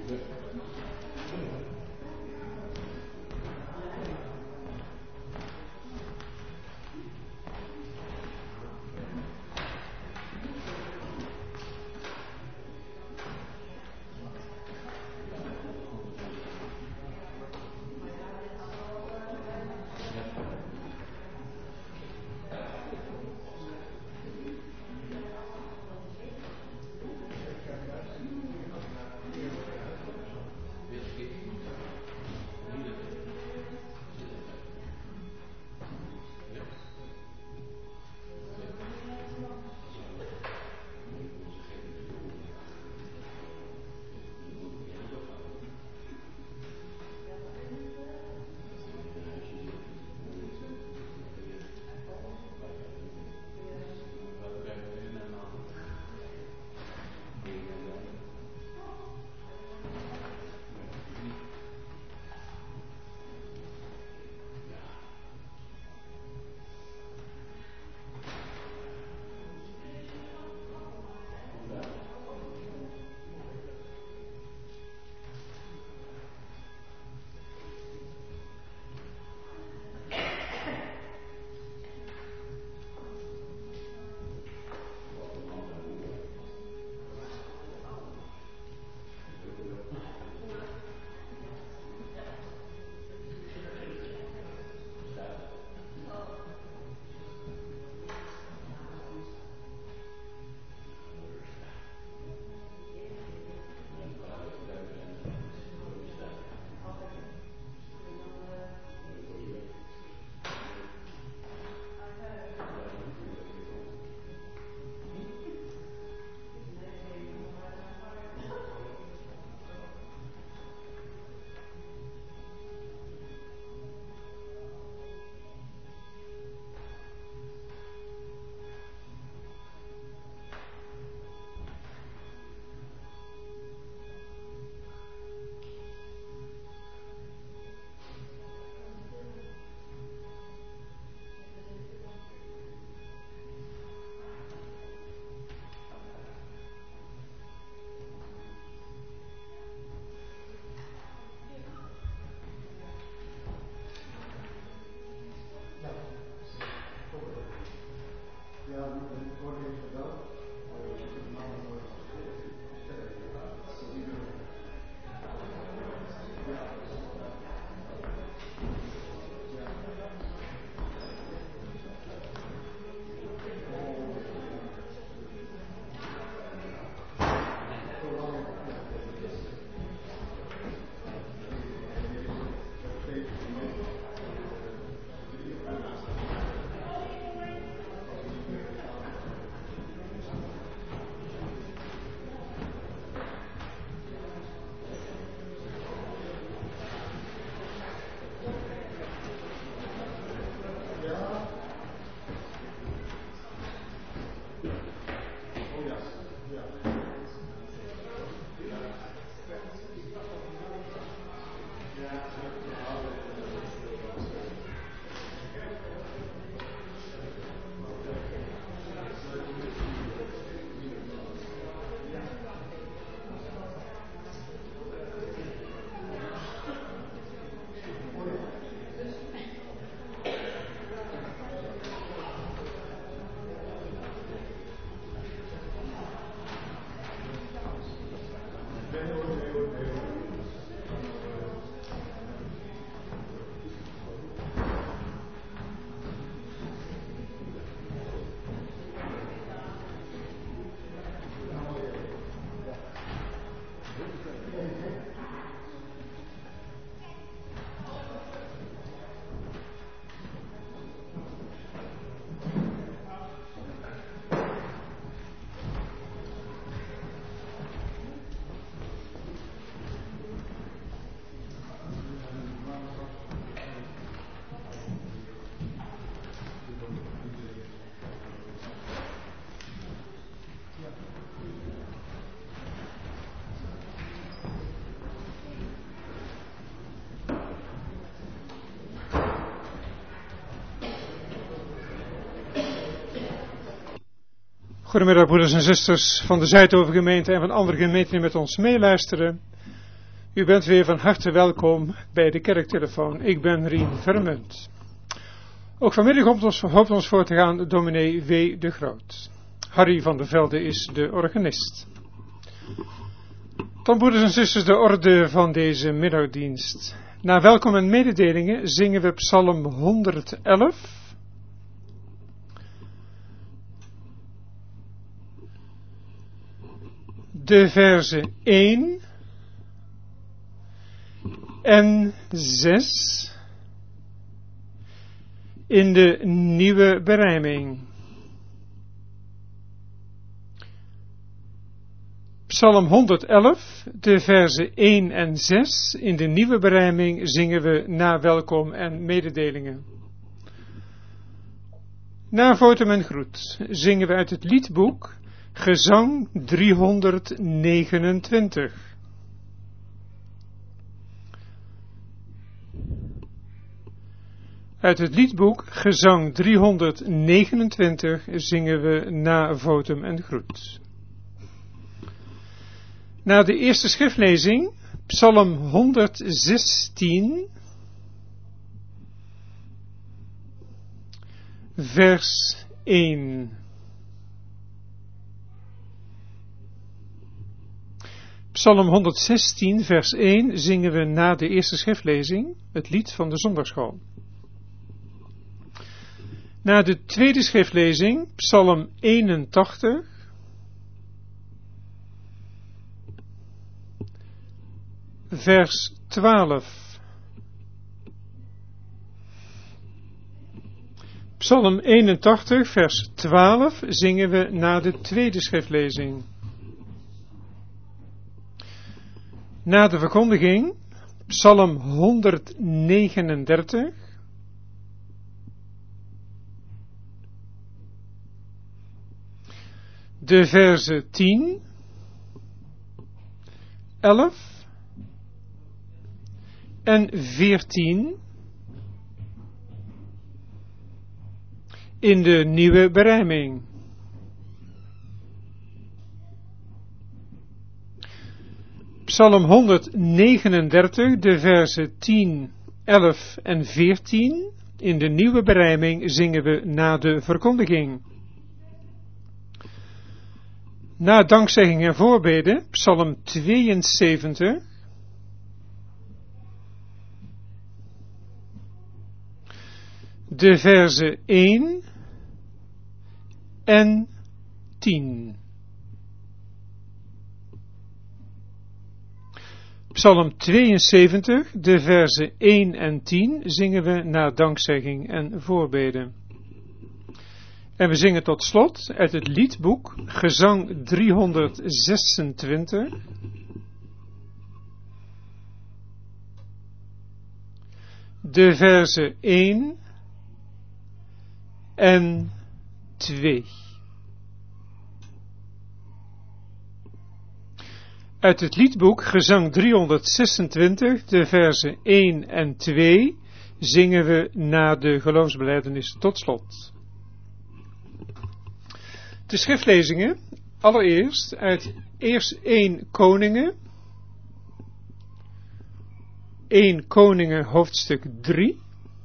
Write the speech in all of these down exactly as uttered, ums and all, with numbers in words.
Goedemiddag broeders en zusters van de Zuidhoven gemeente en van andere gemeenten die met ons meeluisteren. U bent weer van harte welkom bij de kerktelefoon. Ik ben Rien Vermunt. Ook vanmiddag hoopt ons, hoopt ons voor te gaan dominee W. de Groot. Harry van der Velde is de organist. Dan, broeders en zusters, de orde van deze middagdienst. Na welkom en mededelingen zingen we Psalm honderdelf. De verzen één en zes in de nieuwe berijming. Psalm honderdelf, de verzen één en zes in de nieuwe berijming zingen we na welkom en mededelingen. Na votum en groet zingen we uit het liedboek Gezang driehonderdnegenentwintig. Uit het liedboek Gezang driehonderdnegenentwintig zingen we na votum en groet. Na de eerste schriftlezing, Psalm honderdzestien, vers één. Psalm honderdzestien, vers één zingen we na de eerste schriftlezing, het lied van de zondagschool. Na de tweede schriftlezing, Psalm eenentachtig, vers twaalf. Psalm eenentachtig, vers twaalf zingen we na de tweede schriftlezing. Na de verkondiging, Psalm honderdnegenendertig, de verzen tien, elf en veertien in de nieuwe berijming. Psalm honderdnegenendertig, de verzen tien, elf en veertien in de nieuwe berijming zingen we na de verkondiging. Na dankzegging en voorbeden, Psalm tweeënzeventig, de verzen één en tien. Psalm tweeënzeventig, de verzen één en tien zingen we na dankzegging en voorbeden. En we zingen tot slot uit het liedboek Gezang driehonderdzesentwintig. De verzen één en twee. Uit het liedboek Gezang driehonderdzesentwintig, de verzen één en twee, zingen we na de geloofsbelijdenis tot slot. De schriftlezingen, allereerst uit eerst één Koningen, één Koningen hoofdstuk drie,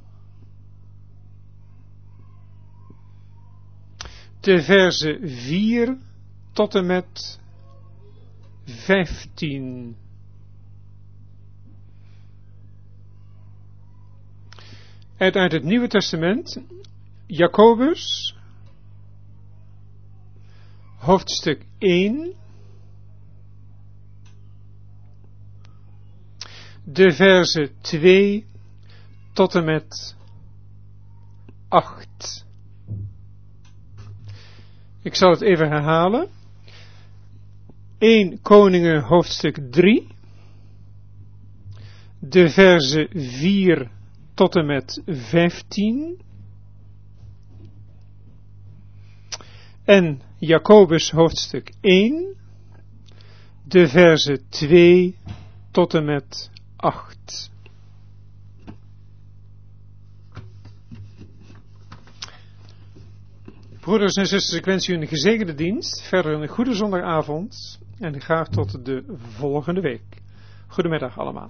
de verzen vier tot en met vijftien. En uit het Nieuwe Testament, Jacobus, hoofdstuk één, de verzen twee tot en met acht. Ik zal het even herhalen. één Koningen hoofdstuk drie, de verzen vier tot en met vijftien. En Jacobus hoofdstuk één, de verzen twee tot en met acht. Broeders en zusters, ik wens u een gezegende dienst, verder een goede zondagavond en graag tot de volgende week. Goedemiddag allemaal.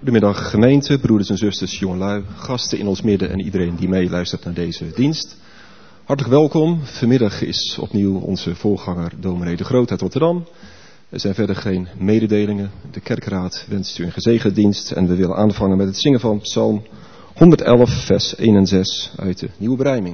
Goedemiddag gemeente, broeders en zusters, jongelui, gasten in ons midden en iedereen die meeluistert naar deze dienst. Hartelijk welkom. Vanmiddag is opnieuw onze voorganger dominee De Groot uit Rotterdam. Er zijn verder geen mededelingen. De kerkraad wenst u een gezegende dienst en we willen aanvangen met het zingen van Psalm honderdelf vers één en zes uit de Nieuwe Berijming.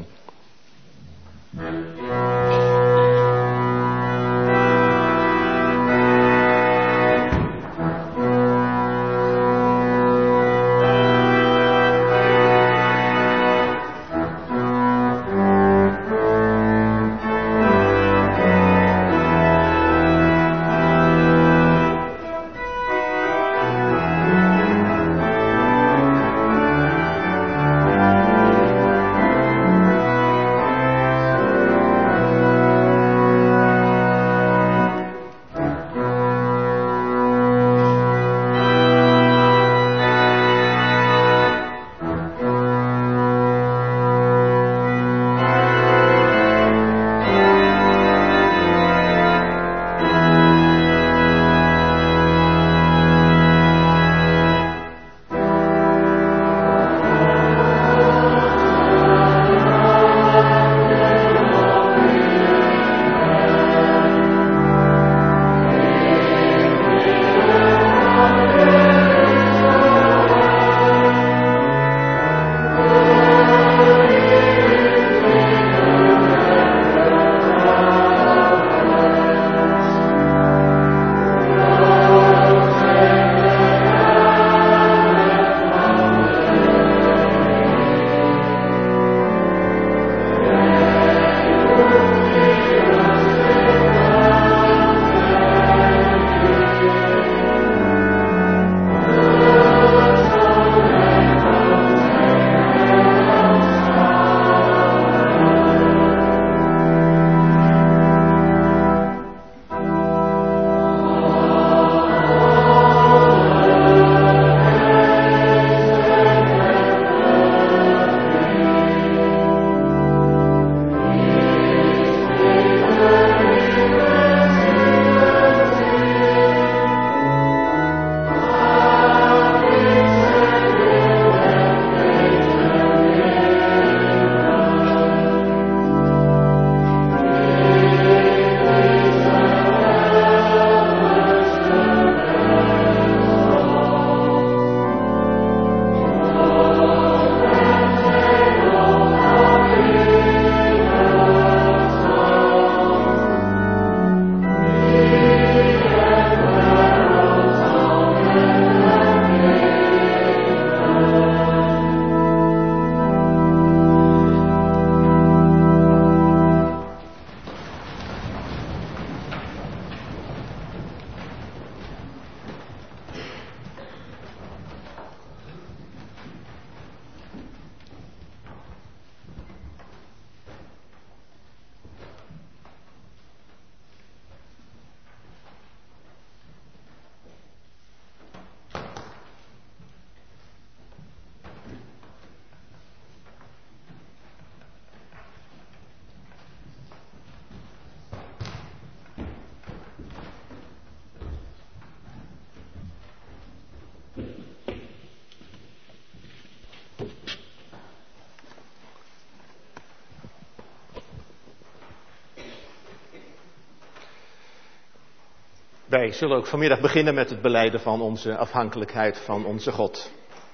Wij zullen ook vanmiddag beginnen met het belijden van onze afhankelijkheid van onze God.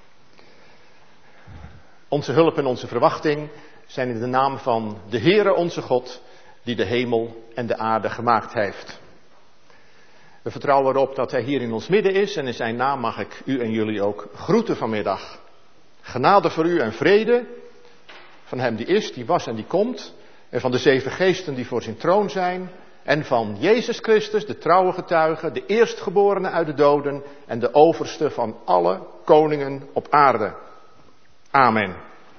Onze hulp en onze verwachting zijn in de naam van de Heere onze God, die de hemel en de aarde gemaakt heeft. We vertrouwen erop dat Hij hier in ons midden is en in zijn naam mag ik u en jullie ook groeten vanmiddag. Genade voor u en vrede van Hem die is, die was en die komt, en van de zeven geesten die voor zijn troon zijn, en van Jezus Christus, de trouwe getuige, de eerstgeborene uit de doden en de overste van alle koningen op aarde. Amen.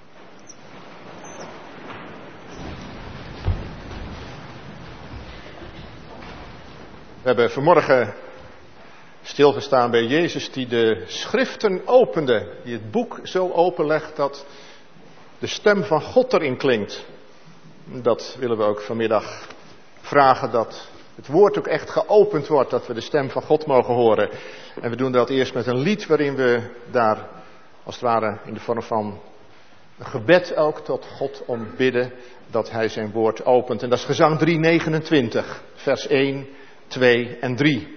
We hebben vanmorgen stilgestaan bij Jezus die de schriften opende, die het boek zo openlegt dat de stem van God erin klinkt. Dat willen we ook vanmiddag vragen dat het woord ook echt geopend wordt, dat we de stem van God mogen horen. En we doen dat eerst met een lied waarin we daar, als het ware in de vorm van een gebed ook tot God om bidden, dat hij zijn woord opent. En dat is gezang driehonderdnegenentwintig, vers één, twee en drie.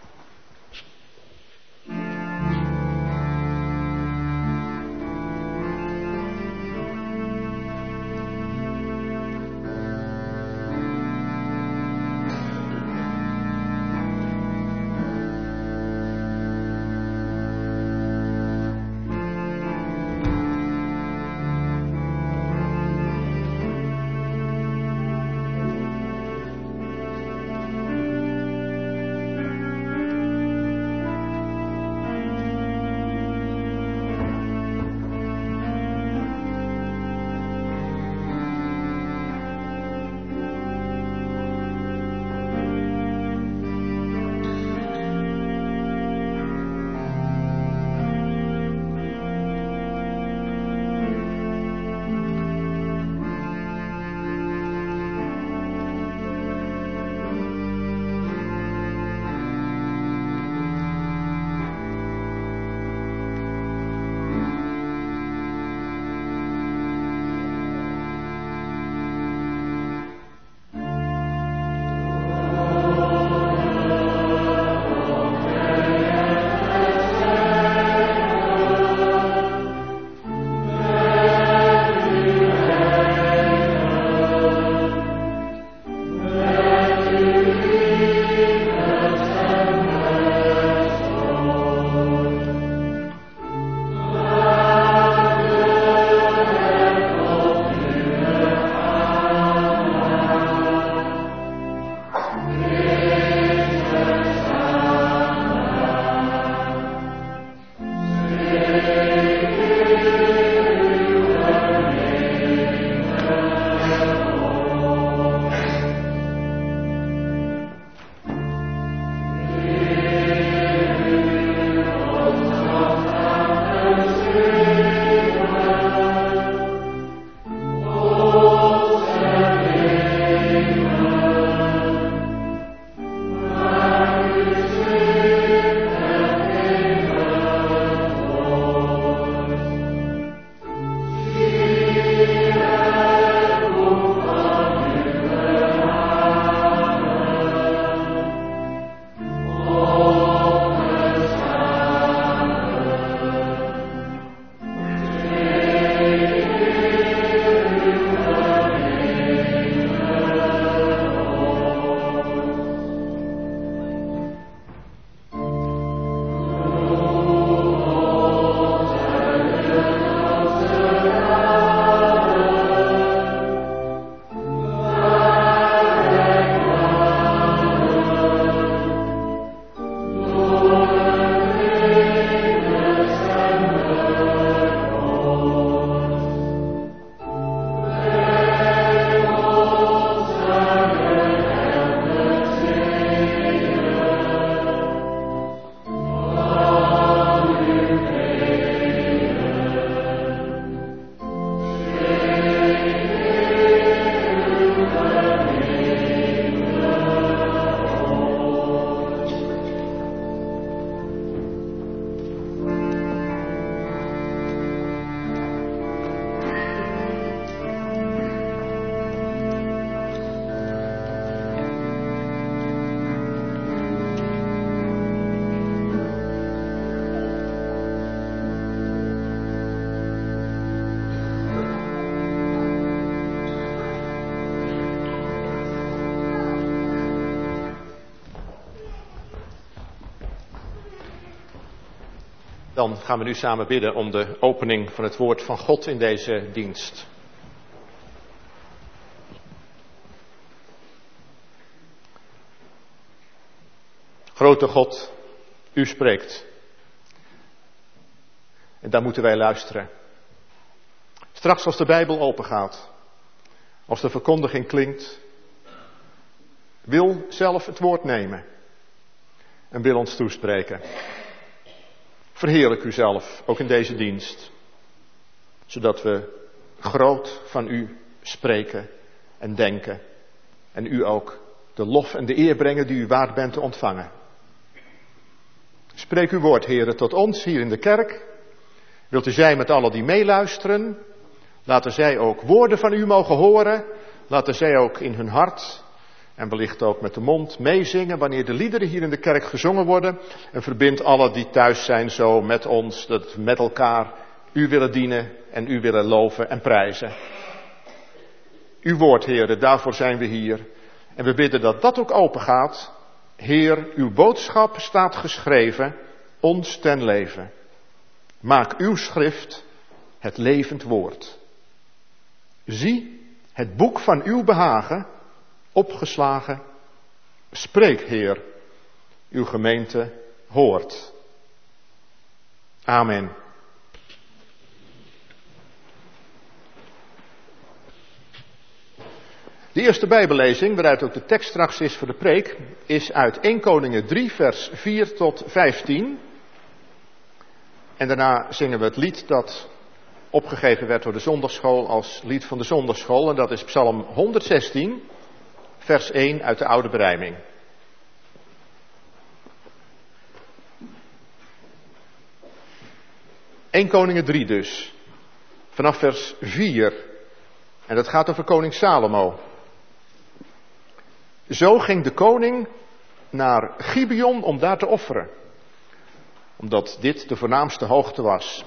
Dan gaan we nu samen bidden om de opening van het woord van God in deze dienst. Grote God, u spreekt. En daar moeten wij luisteren. Straks als de Bijbel opengaat, als de verkondiging klinkt, wil zelf het woord nemen en wil ons toespreken. Verheerlijk u zelf, ook in deze dienst, zodat we groot van u spreken en denken en u ook de lof en de eer brengen die u waard bent te ontvangen. Spreek uw woord, Heere, tot ons hier in de kerk. Wilt u zijn met allen die meeluisteren? Laten zij ook woorden van u mogen horen. Laten zij ook in hun hart en wellicht ook met de mond meezingen wanneer de liederen hier in de kerk gezongen worden. En verbind allen die thuis zijn zo met ons, dat we met elkaar u willen dienen en u willen loven en prijzen. Uw woord, Heere, daarvoor zijn we hier. En we bidden dat dat ook open gaat. Heer, uw boodschap staat geschreven, ons ten leven. Maak uw schrift het levend woord. Zie het boek van uw behagen, opgeslagen. Spreek, Heer, uw gemeente hoort. Amen. De eerste Bijbellezing, waaruit ook de tekst straks is voor de preek, is uit Eerste Koningen drie, vers vier tot vijftien. En daarna zingen we het lied dat opgegeven werd door de zondagschool als lied van de zondagschool. En dat is Psalm honderdzestien, vers één uit de oude berijming. Eerste Koningen drie dus, vanaf vers vier. En dat gaat over koning Salomo. Zo ging de koning naar Gibeon om daar te offeren, omdat dit de voornaamste hoogte was.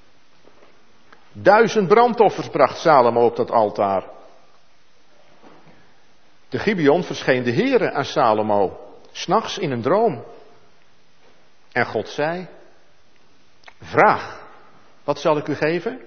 Duizend brandoffers bracht Salomo op dat altaar. Te Gibeon verscheen de Heere aan Salomo, 's nachts in een droom. En God zei: vraag, wat zal ik u geven?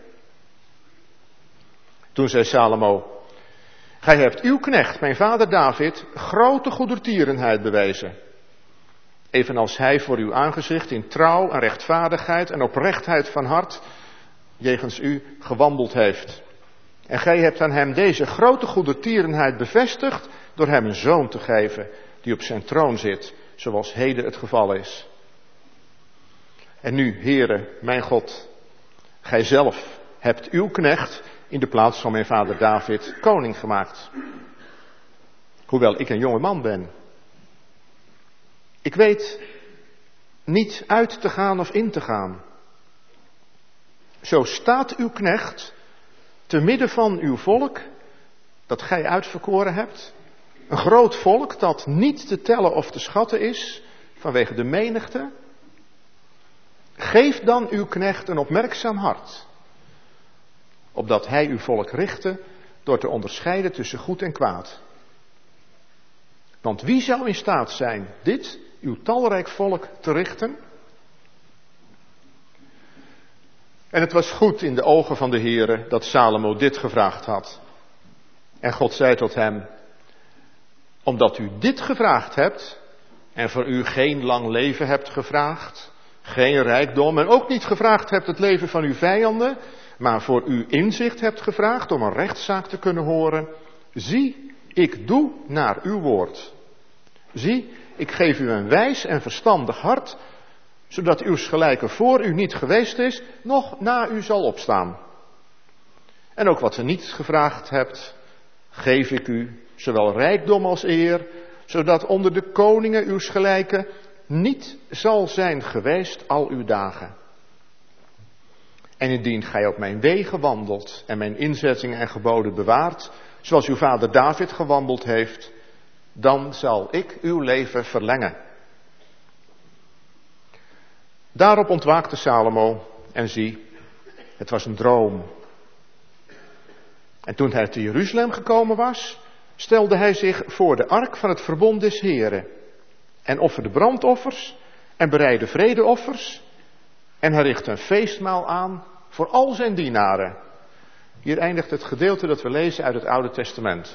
Toen zei Salomo: gij hebt uw knecht, mijn vader David, grote goedertierenheid bewezen. Evenals hij voor uw aangezicht in trouw en rechtvaardigheid en oprechtheid van hart jegens u gewandeld heeft. En gij hebt aan hem deze grote goedertierenheid bevestigd door hem een zoon te geven die op zijn troon zit, zoals heden het geval is. En nu, Heere, mijn God, gij zelf hebt uw knecht in de plaats van mijn vader David koning gemaakt. Hoewel ik een jonge man ben. Ik weet niet uit te gaan of in te gaan. Zo staat uw knecht te midden van uw volk dat gij uitverkoren hebt. Een groot volk dat niet te tellen of te schatten is vanwege de menigte. Geef dan uw knecht een opmerkzaam hart, opdat hij uw volk richtte door te onderscheiden tussen goed en kwaad. Want wie zou in staat zijn dit, uw talrijk volk, te richten? En het was goed in de ogen van de Heere dat Salomo dit gevraagd had. En God zei tot hem: omdat u dit gevraagd hebt en voor u geen lang leven hebt gevraagd, geen rijkdom en ook niet gevraagd hebt het leven van uw vijanden, maar voor u inzicht hebt gevraagd om een rechtszaak te kunnen horen. Zie, ik doe naar uw woord. Zie, ik geef u een wijs en verstandig hart, zodat uws gelijke voor u niet geweest is, nog na u zal opstaan. En ook wat u niet gevraagd hebt, geef ik u, zowel rijkdom als eer, zodat onder de koningen uws gelijke niet zal zijn geweest al uw dagen. En indien gij op mijn wegen wandelt en mijn inzettingen en geboden bewaart, zoals uw vader David gewandeld heeft, dan zal ik uw leven verlengen. Daarop ontwaakte Salomo en zie, het was een droom. En toen hij te Jeruzalem gekomen was, stelde hij zich voor de ark van het verbond des Heren en offerde brandoffers en bereidde vredeoffers en hij richtte een feestmaal aan voor al zijn dienaren. Hier eindigt het gedeelte dat we lezen uit het Oude Testament.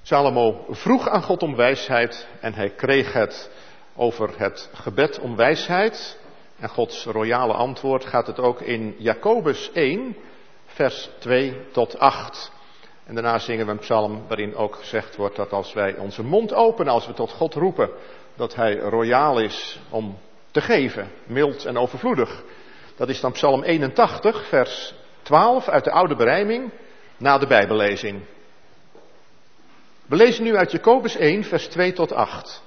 Salomo vroeg aan God om wijsheid en hij kreeg het over het gebed om wijsheid. En Gods royale antwoord gaat het ook in Jacobus één, vers twee tot acht. En daarna zingen we een psalm waarin ook gezegd wordt dat als wij onze mond openen, als we tot God roepen, dat hij royaal is om te geven, mild en overvloedig. Dat is dan psalm eenentachtig, vers twaalf uit de oude berijming, na de bijbellezing. We lezen nu uit Jacobus één, vers twee tot acht.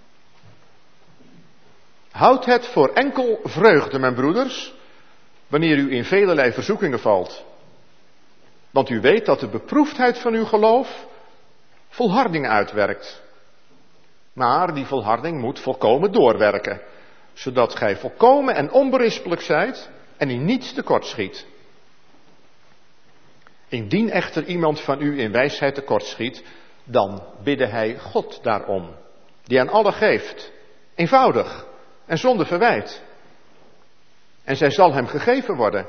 Houd het voor enkel vreugde, mijn broeders, wanneer u in velelei verzoekingen valt. Want u weet dat de beproefdheid van uw geloof volharding uitwerkt. Maar die volharding moet volkomen doorwerken, zodat gij volkomen en onberispelijk zijt en in niets tekortschiet. Indien echter iemand van u in wijsheid tekortschiet, dan bidde hij God daarom, die aan allen geeft, eenvoudig en zonder verwijt. En zij zal hem gegeven worden.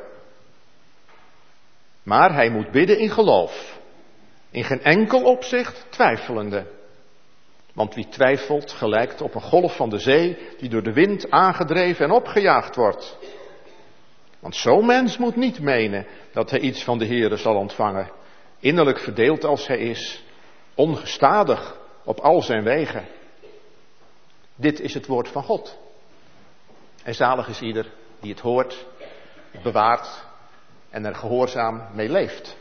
Maar hij moet bidden in geloof, in geen enkel opzicht twijfelende. Want wie twijfelt gelijkt op een golf van de zee die door de wind aangedreven en opgejaagd wordt. Want zo'n mens moet niet menen dat hij iets van de Heere zal ontvangen. Innerlijk verdeeld als hij is, ongestadig op al zijn wegen. Dit is het woord van God. En zalig is ieder die het hoort, het bewaart en er gehoorzaam mee leeft.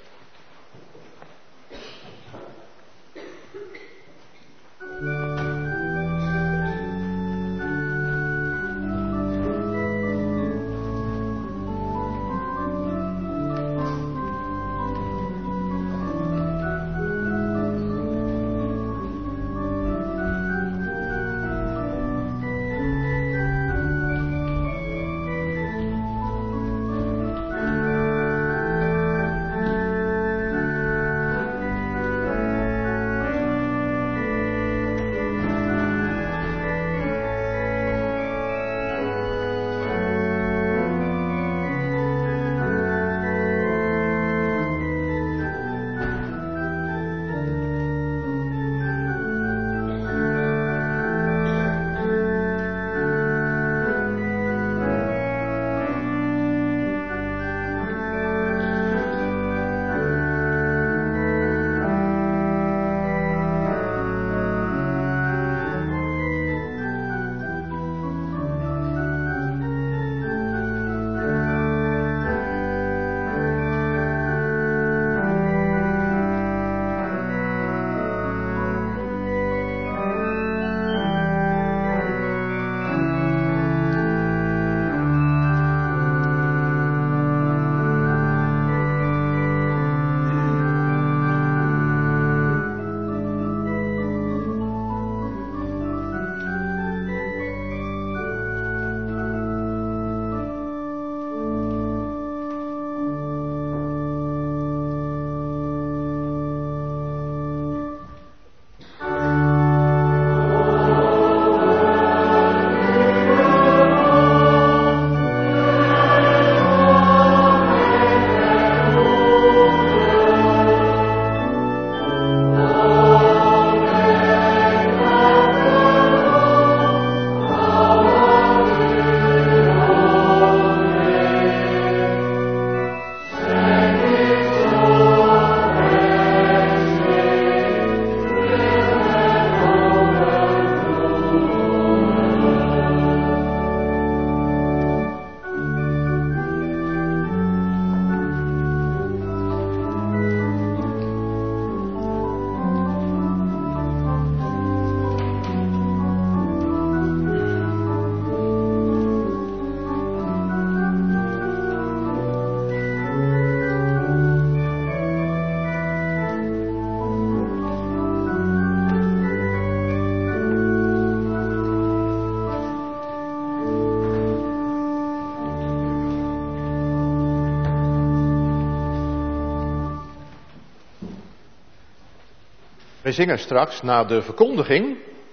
Wij zingen straks na de verkondiging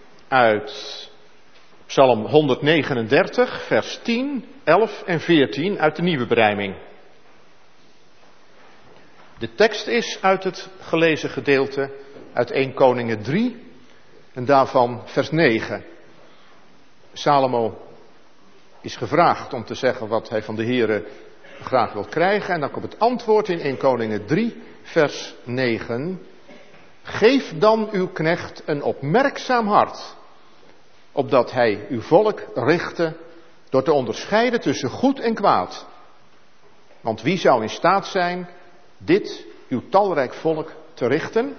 uit Psalm honderdnegenendertig, vers tien, elf en veertien uit de nieuwe berijming. De tekst is uit het gelezen gedeelte uit Eerste Koningen drie en daarvan vers negen. Salomo is gevraagd om te zeggen wat hij van de Heere graag wil krijgen. En dan komt het antwoord in Eerste Koningen drie vers negen. Geef dan uw knecht een opmerkzaam hart, opdat hij uw volk richte door te onderscheiden tussen goed en kwaad. Want wie zou in staat zijn dit, uw talrijk volk, te richten?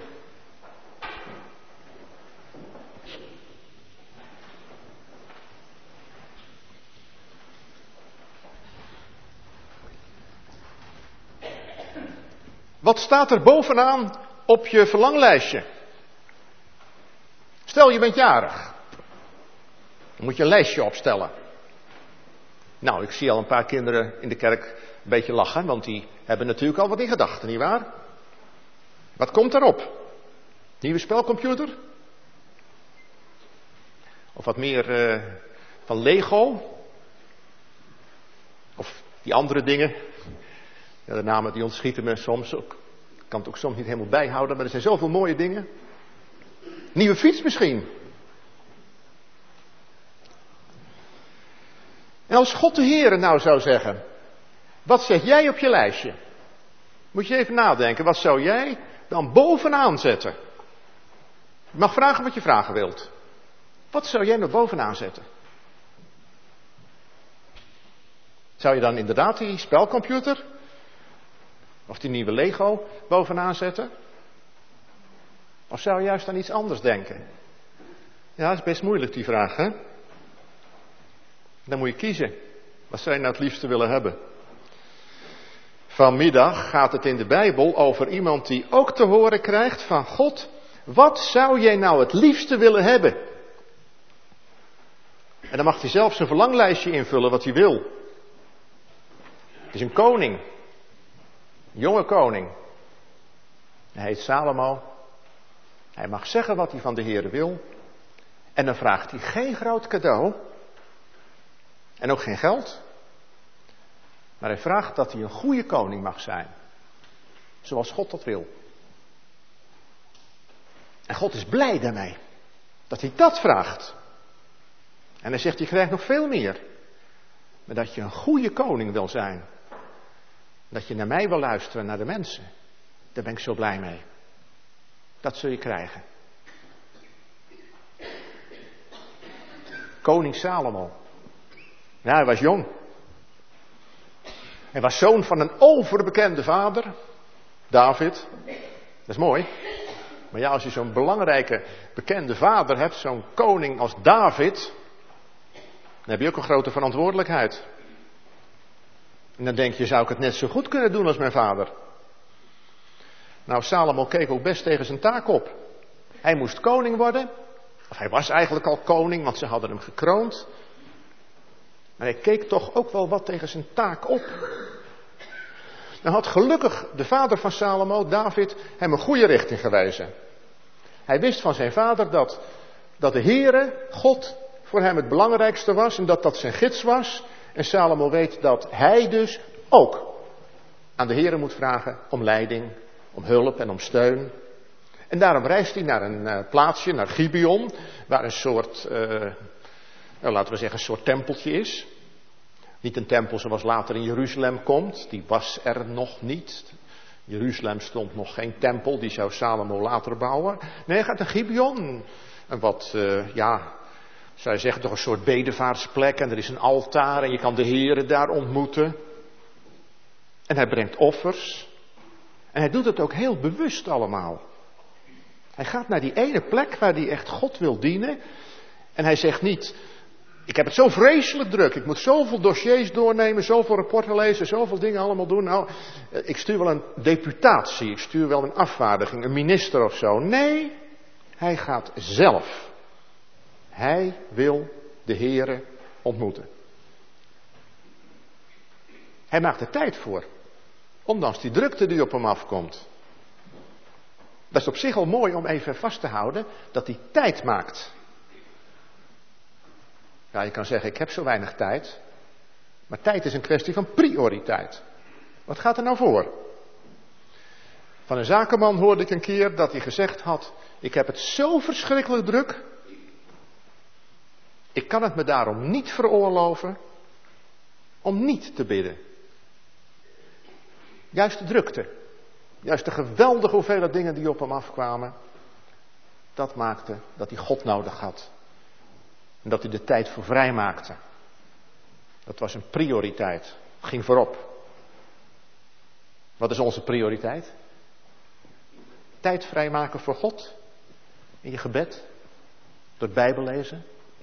Wat staat er bovenaan op je verlanglijstje? Stel je bent jarig. Dan moet je een lijstje opstellen. Nou, ik zie al een paar kinderen in de kerk een beetje lachen, want die hebben natuurlijk al wat in gedachten, nietwaar? Wat komt erop? Nieuwe spelcomputer? Of wat meer uh, van Lego? Of die andere dingen? Ja, de namen die ontschieten me soms ook. Ik kan het ook soms niet helemaal bijhouden, maar er zijn zoveel mooie dingen. Nieuwe fiets misschien. En als God de Heere nou zou zeggen, wat zet jij op je lijstje? Moet je even nadenken, wat zou jij dan bovenaan zetten? Je mag vragen wat je vragen wilt. Wat zou jij nou bovenaan zetten? Zou je dan inderdaad die spelcomputer of die nieuwe Lego bovenaan zetten? Of zou je juist aan iets anders denken? Ja, dat is best moeilijk die vraag, hè? Dan moet je kiezen. Wat zou je nou het liefste willen hebben? Vanmiddag gaat het in de Bijbel over iemand die ook te horen krijgt van God. Wat zou jij nou het liefste willen hebben? En dan mag hij zelf zijn verlanglijstje invullen wat hij wil. Het is een koning. Een jonge koning. Hij heet Salomo. Hij mag zeggen wat hij van de Heere wil. En dan vraagt hij geen groot cadeau. En ook geen geld. Maar hij vraagt dat hij een goede koning mag zijn. Zoals God dat wil. En God is blij daarmee. Dat hij dat vraagt. En hij zegt, je krijgt nog veel meer. Maar dat je een goede koning wil zijn. Dat je naar mij wil luisteren, naar de mensen. Daar ben ik zo blij mee. Dat zul je krijgen. Koning Salomo. Ja, hij was jong. Hij was zoon van een overbekende vader. David. Dat is mooi. Maar ja, als je zo'n belangrijke, bekende vader hebt, zo'n koning als David, dan heb je ook een grote verantwoordelijkheid. En dan denk je, zou ik het net zo goed kunnen doen als mijn vader? Nou, Salomo keek ook best tegen zijn taak op. Hij moest koning worden. Of hij was eigenlijk al koning, want ze hadden hem gekroond. Maar hij keek toch ook wel wat tegen zijn taak op. Dan had gelukkig de vader van Salomo, David, hem een goede richting gewezen. Hij wist van zijn vader dat, dat de Heere, God, voor hem het belangrijkste was en dat dat zijn gids was. En Salomo weet dat hij dus ook aan de Heere moet vragen om leiding, om hulp en om steun. En daarom reist hij naar een uh, plaatsje, naar Gibeon, waar een soort, uh, nou, laten we zeggen, een soort tempeltje is. Niet een tempel zoals later in Jeruzalem komt, die was er nog niet. In Jeruzalem stond nog geen tempel, die zou Salomo later bouwen. Nee, hij gaat naar Gibeon. En wat, uh, ja, zou je zeggen, toch een soort bedevaarsplek. En er is een altaar en je kan de Heere daar ontmoeten. En hij brengt offers. En hij doet het ook heel bewust allemaal. Hij gaat naar die ene plek waar hij echt God wil dienen. En hij zegt niet, ik heb het zo vreselijk druk. Ik moet zoveel dossiers doornemen, zoveel rapporten lezen, zoveel dingen allemaal doen. Nou, ik stuur wel een deputatie, ik stuur wel een afvaardiging, een minister of zo. Nee, hij gaat zelf. Hij wil de Heere ontmoeten. Hij maakt er tijd voor. Ondanks die drukte die op hem afkomt. Dat is op zich al mooi om even vast te houden, dat hij tijd maakt. Ja, je kan zeggen, ik heb zo weinig tijd. Maar tijd is een kwestie van prioriteit. Wat gaat er nou voor? Van een zakenman hoorde ik een keer dat hij gezegd had, ik heb het zo verschrikkelijk druk. Ik kan het me daarom niet veroorloven om niet te bidden. Juist de drukte, juist de geweldige hoeveelheid dingen die op hem afkwamen, dat maakte dat hij God nodig had. En dat hij de tijd voor vrij maakte. Dat was een prioriteit, ging voorop. Wat is onze prioriteit? Tijd vrijmaken voor God, in je gebed, door het Bijbel lezen.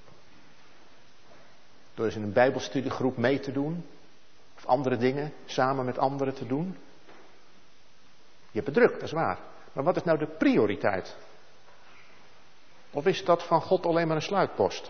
Door eens in een bijbelstudiegroep mee te doen. Of andere dingen samen met anderen te doen. Je hebt het druk, dat is waar. Maar wat is nou de prioriteit? Of is dat van God alleen maar een sluitpost?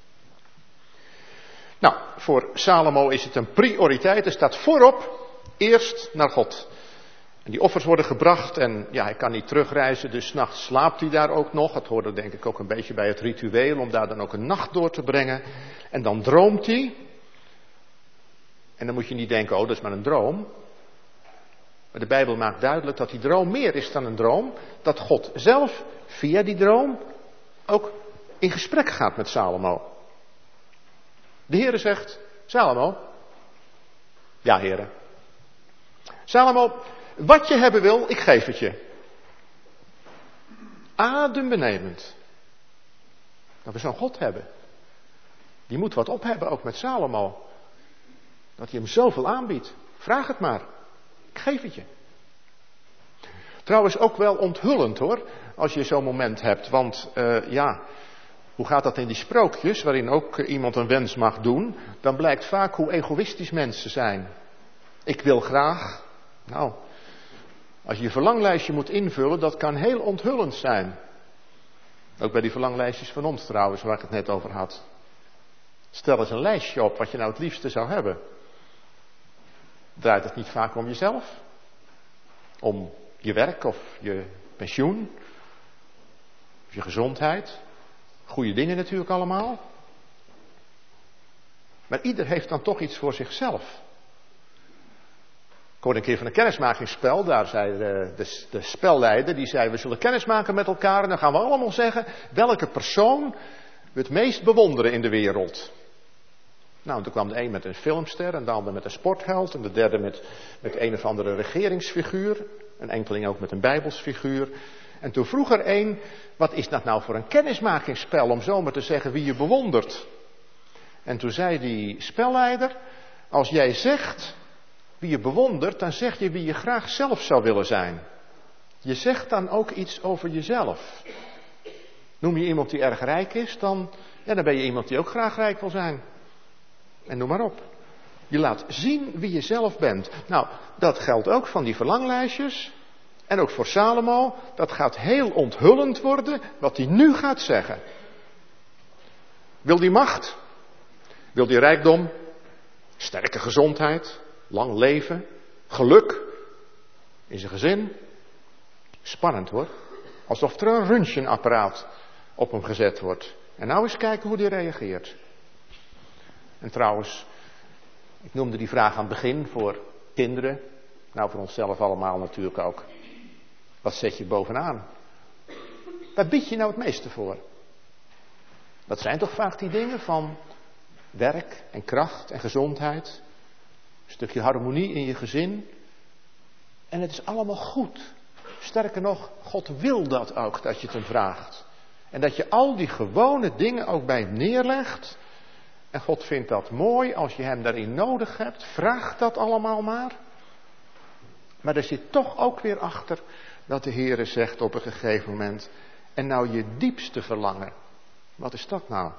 Nou, voor Salomo is het een prioriteit. Er staat voorop eerst naar God. En die offers worden gebracht en ja, hij kan niet terugreizen, dus 's nachts slaapt hij daar ook nog. Het hoorde denk ik ook een beetje bij het ritueel om daar dan ook een nacht door te brengen. En dan droomt hij. En dan moet je niet denken, oh dat is maar een droom. Maar de Bijbel maakt duidelijk dat die droom meer is dan een droom. Dat God zelf via die droom ook in gesprek gaat met Salomo. De Heere zegt, Salomo. Ja, Heere. Salomo, wat je hebben wil, ik geef het je. Adembenemend. Dat we zo'n God hebben. Die moet wat op hebben, ook met Salomo. Dat hij hem zoveel aanbiedt. Vraag het maar. Ik geef het je. Trouwens ook wel onthullend hoor, als je zo'n moment hebt. Want uh, ja, hoe gaat dat in die sprookjes, waarin ook iemand een wens mag doen? Dan blijkt vaak hoe egoïstisch mensen zijn. Ik wil graag. Nou, als je je verlanglijstje moet invullen, dat kan heel onthullend zijn. Ook bij die verlanglijstjes van ons trouwens, waar ik het net over had. Stel eens een lijstje op wat je nou het liefste zou hebben. Draait het niet vaak om jezelf? Om je werk of je pensioen? Of je gezondheid? Goede dingen natuurlijk allemaal. Maar ieder heeft dan toch iets voor zichzelf. Ik hoorde een keer van een kennismakingsspel, daar zei de, de, de spelleider, die zei we zullen kennismaken met elkaar en dan gaan we allemaal zeggen welke persoon we het meest bewonderen in de wereld. Nou, toen kwam de een met een filmster en de ander met een sportheld en de derde met, met een of andere regeringsfiguur, een enkeling ook met een bijbelsfiguur. En toen vroeg er een, wat is dat nou voor een kennismakingsspel om zomaar te zeggen wie je bewondert? En toen zei die spelleider, als jij zegt wie je bewondert, dan zeg je wie je graag zelf zou willen zijn. Je zegt dan ook iets over jezelf. Noem je iemand die erg rijk is, dan, ja, dan ben je iemand die ook graag rijk wil zijn. En noem maar op. Je laat zien wie je zelf bent. Nou, dat geldt ook van die verlanglijstjes. En ook voor Salomo. Dat gaat heel onthullend worden wat hij nu gaat zeggen. Wil die macht? Wil die rijkdom? Sterke gezondheid? Lang leven? Geluk? In zijn gezin? Spannend hoor. Alsof er een röntgenapparaat op hem gezet wordt. En nou eens kijken hoe die reageert. En trouwens, ik noemde die vraag aan het begin voor kinderen. Nou, voor onszelf allemaal natuurlijk ook. Wat zet je bovenaan? Waar bied je nou het meeste voor? Dat zijn toch vaak die dingen van werk en kracht en gezondheid. Een stukje harmonie in je gezin. En het is allemaal goed. Sterker nog, God wil dat ook, dat je het hem vraagt. En dat je al die gewone dingen ook bij hem neerlegt. En God vindt dat mooi als je hem daarin nodig hebt. Vraag dat allemaal maar. Maar er zit toch ook weer achter dat de Heere zegt op een gegeven moment. En nou je diepste verlangen. Wat is dat nou?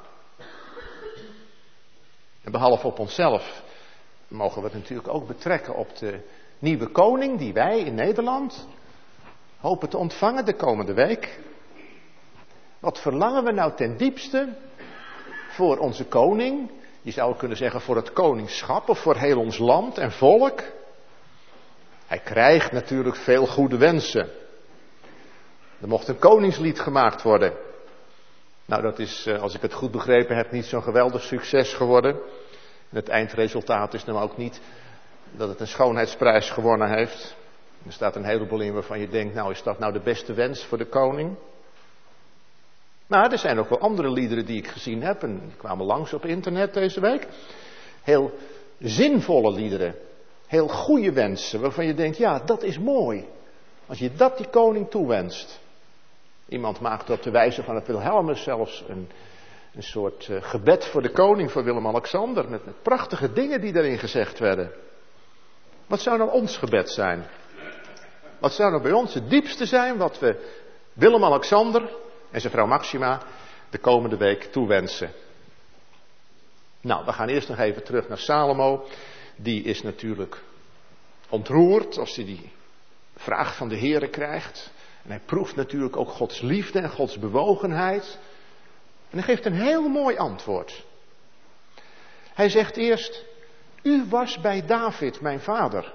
En behalve op onszelf mogen we het natuurlijk ook betrekken op de nieuwe koning die wij in Nederland hopen te ontvangen de komende week. Wat verlangen we nou ten diepste voor onze koning? Je zou kunnen zeggen voor het koningschap of voor heel ons land en volk. Hij krijgt natuurlijk veel goede wensen. Er mocht een koningslied gemaakt worden. Nou, dat is, als ik het goed begrepen heb, niet zo'n geweldig succes geworden. En het eindresultaat is nou ook niet dat het een schoonheidsprijs gewonnen heeft. Er staat een heleboel in waarvan je denkt, nou is dat nou de beste wens voor de koning? Nou, er zijn ook wel andere liederen die ik gezien heb en die kwamen langs op internet deze week. Heel zinvolle liederen, heel goede wensen waarvan je denkt, ja dat is mooi. Als je dat die koning toewenst. Iemand maakte op de wijze van het Wilhelmus zelfs een, een soort uh, gebed voor de koning, voor Willem-Alexander, met, met prachtige dingen die daarin gezegd werden. Wat zou nou ons gebed zijn? Wat zou nou bij ons het diepste zijn wat we Willem-Alexander en zijn vrouw Maxima de komende week toewensen? Nou, we gaan eerst nog even terug naar Salomo. Die is natuurlijk ontroerd als hij die vraag van de Heere krijgt. En hij proeft natuurlijk ook Gods liefde en Gods bewogenheid. En hij geeft een heel mooi antwoord. Hij zegt eerst, u was bij David, mijn vader.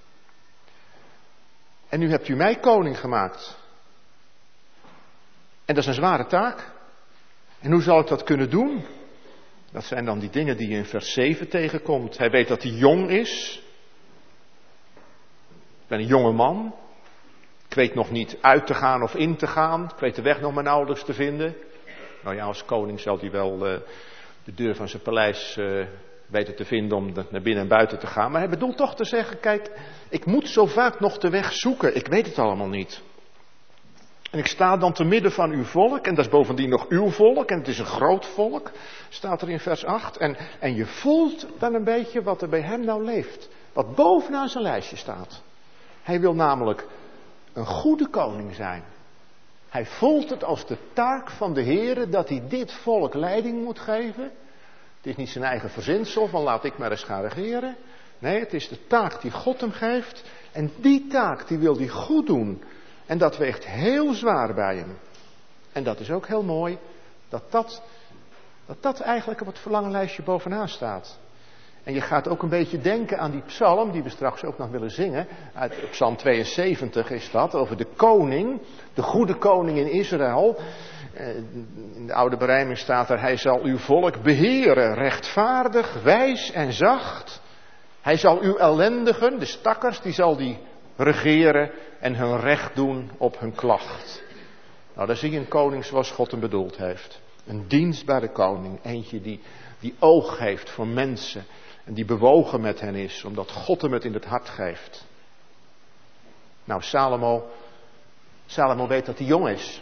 En nu hebt u mij koning gemaakt. En dat is een zware taak. En hoe zal ik dat kunnen doen? Dat zijn dan die dingen die je in vers zeven tegenkomt. Hij weet dat hij jong is. Ik ben een jonge man. Ik weet nog niet uit te gaan of in te gaan. Ik weet de weg nog maar nauwelijks te vinden. Nou ja, als koning zal hij wel uh, de deur van zijn paleis uh, weten te vinden om naar binnen en buiten te gaan. Maar hij bedoelt toch te zeggen, kijk, ik moet zo vaak nog de weg zoeken. Ik weet het allemaal niet. En ik sta dan te midden van uw volk, en dat is bovendien nog uw volk, en het is een groot volk, staat er in vers acht. En, en je voelt dan een beetje wat er bij hem nou leeft. Wat bovenaan zijn lijstje staat. Hij wil namelijk een goede koning zijn. Hij voelt het als de taak van de Heere dat hij dit volk leiding moet geven. Het is niet zijn eigen verzinsel van laat ik maar eens gaan regeren. Nee, het is de taak die God hem geeft. En die taak die wil hij goed doen. En dat weegt heel zwaar bij hem. En dat is ook heel mooi. Dat dat, dat, dat eigenlijk op het verlanglijstje bovenaan staat. En je gaat ook een beetje denken aan die psalm die we straks ook nog willen zingen. Uit psalm tweeënzeventig is dat, over de koning, de goede koning in Israël. In de oude berijming staat er, hij zal uw volk beheren, rechtvaardig, wijs en zacht. Hij zal uw ellendigen, de stakkers, die zal die regeren en hun recht doen op hun klacht. Nou, daar zie je een koning zoals God hem bedoeld heeft. Een dienstbare koning, eentje die, die oog heeft voor mensen. En die bewogen met hen is, omdat God hem het in het hart geeft. Nou, Salomo, Salomo weet dat hij jong is.